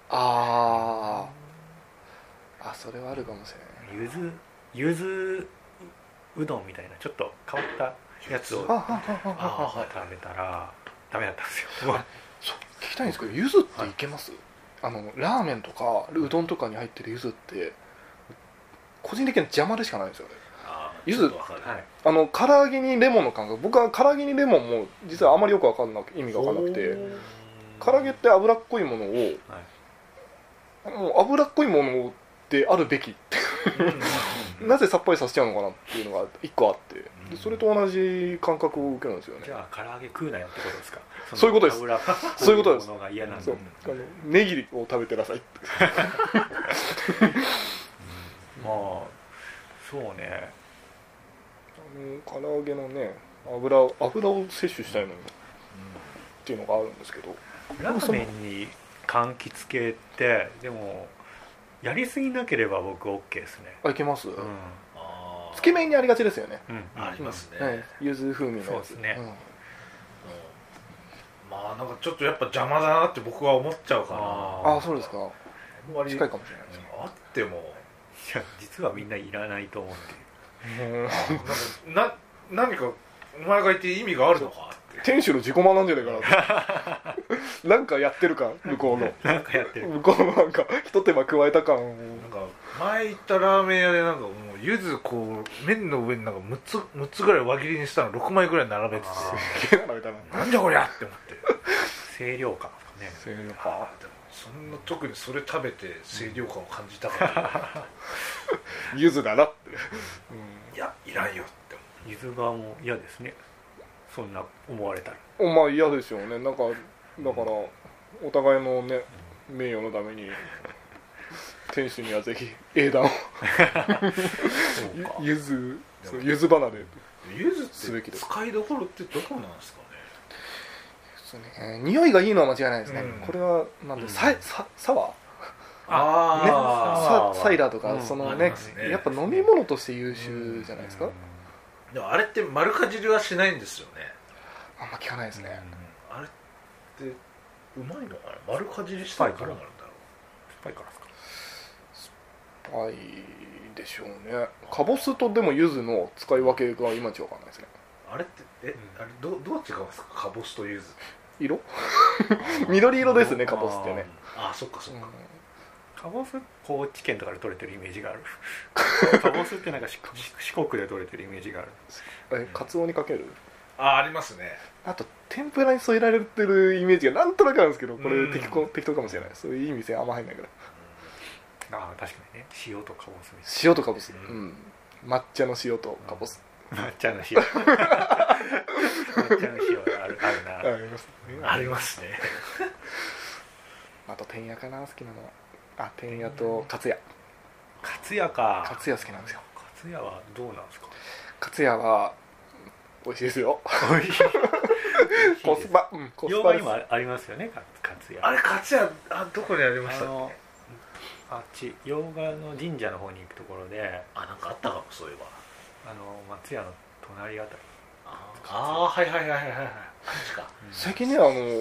それはあるかもしれない。 ゆずうどんみたいなちょっと変わったやつを食べたらダメだったんですよ。 そう聞きたいんですけど、柚子っていけます？ラーメンとかうどんとかに入ってる柚子って個人的に邪魔でしかないんですよね。柚子、唐揚げにレモンの感覚、僕は唐揚げにレモンも実はあまりよく分かんなく意味が分かんなくて、唐揚げって脂っこいものを、もう脂っこいものであるべきってなぜさっぱりさせちゃうのかなっていうのが一個あって、それと同じ感覚を受けるんですよね。 じゃあ唐揚げ食うなよってことですか？ そういうことです。そういうことです。 そうネギを食べてくださいまあそうね、 唐揚げのね油を摂取したいのに、っていうのがあるんですけど、 ラーメンに柑橘系ってでもやりすぎなければ僕 OK ですね。 いけます、つけ麺にありがちですよね。 ありますね、 柚子風味のやつ。 そうですね、 まあなんかちょっとやっぱ邪魔だなって僕は思っちゃうかな。 そうですか。近いかもしれないです。 あってもいや実はみんないらないと思ってる。何かお前がいて意味があるのかって。 店主の自己満なんじゃないかなってなんかやってる感、向こうのなんかやってる向こうのなんか一手間加えた感を。 なんか前行ったラーメン屋でなんかもう柚子こう麺の上になんか6つぐらい輪切りにしたの6枚ぐらい並べてて、なんじゃこりゃって思って。 清涼感ね。 清涼感。 でもそんな特にそれ食べて清涼感を感じたか柚子だなって、 いやいらんよって。 柚子側も嫌ですね、そんな思われたら。 まあ嫌ですよね。なんかだからお互いのね名誉のために店主にはぜひ英断を柚子離れ柚子って使いどころってどこなんですかね。匂いがいいのは間違いないですね。これはなんでサワーサイダーとかそのね、やっぱ飲み物として優秀じゃないですか。 でもあれって丸かじりはしないんですよね。 あんま聞かないですね。 あれってうまいのかな。丸かじりしたいからなんだろう。 酸っぱいからですか。 酸っぱいでしょうね。かぼすとでも柚子の使い分けがいまいちわかんないですね。 あれってあれどう違うんですか、かぼすと柚子。 色緑色ですね、かぼすってね。 そっかそっか。 かぼす高知県とかで取れてるイメージがあるかぼすってなんか四国で取れてるイメージがある。 カツオにかける？ ありますね。 あと天ぷらに添えられてるイメージがなんとなくあるんですけど、これ適当かもしれない。そういういい店あんま入んないから。 確かにね、塩とかぼすみたいな。 塩とかぼす、抹茶の塩とかぼす、 抹茶の塩抹茶の塩あるな。 ありますね。 あと天屋かな、好きなのは。天屋とカツヤ。 カツヤか。 カツヤ好きなんですよ。 カツヤはどうなんですか。 カツヤは美味しいですよ。 美味しい。 コスパ洋画にもありますよね、カツヤ。 あれカツヤどこにありましたっけ。 あっち洋画の神社の方に行くところで、 なんかあったかも。そういえば松屋の隣あたり。 はい最近ね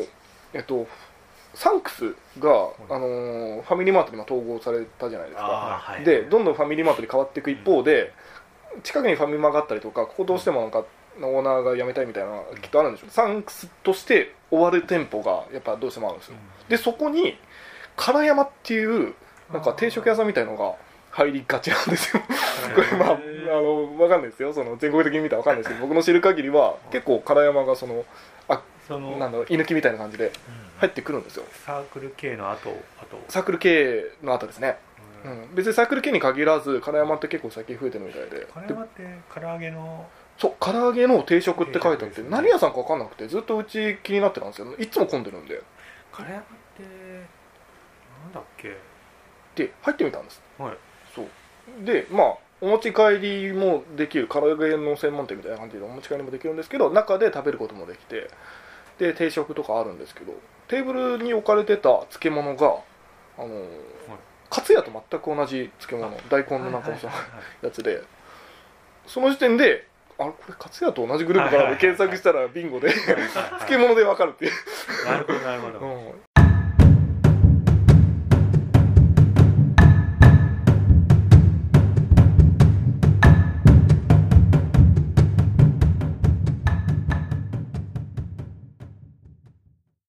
サンクスが、ファミリーマートに統合されたじゃないですか。でどんどんファミリーマートに変わっていく一方で、近くにファミマがあったりとか、ここどうしてもなんかオーナーが辞めたいみたいなのがきっとあるんでしょう。サンクスとして終わる店舗がやっぱどうしてもあるんですよ。でそこに唐山っていうなんか定食屋さんみたいのが入りがちなんですよ。これ分かんないですよ、その全国的に見たら分かんないですけど、僕の知る限りは結構唐山がなんだろう、居抜きみたいな感じで入ってくるんですよ。 サークル系の後サークル系の後ですね。別にサークル系に限らず唐山って結構最近増えてるみたいで。 唐山って唐揚げの唐揚げの定食って書いてあって、何屋さんか分かんなくてずっとうち気になってたんですよ。いつも混んでるんで。 唐山ってなんだっけで入ってみたんです。 はい。 そうでお持ち帰りもできる、唐揚げの専門店みたいな感じでお持ち帰りもできるんですけど、中で食べることもできて、 で定食とかあるんですけど、テーブルに置かれてた漬物がかつやと全く同じ漬物、大根のなんかもそうやつで、その時点であれこれかつやと同じグループから検索したらビンゴで漬物で分かるっていうなるほどなるほど、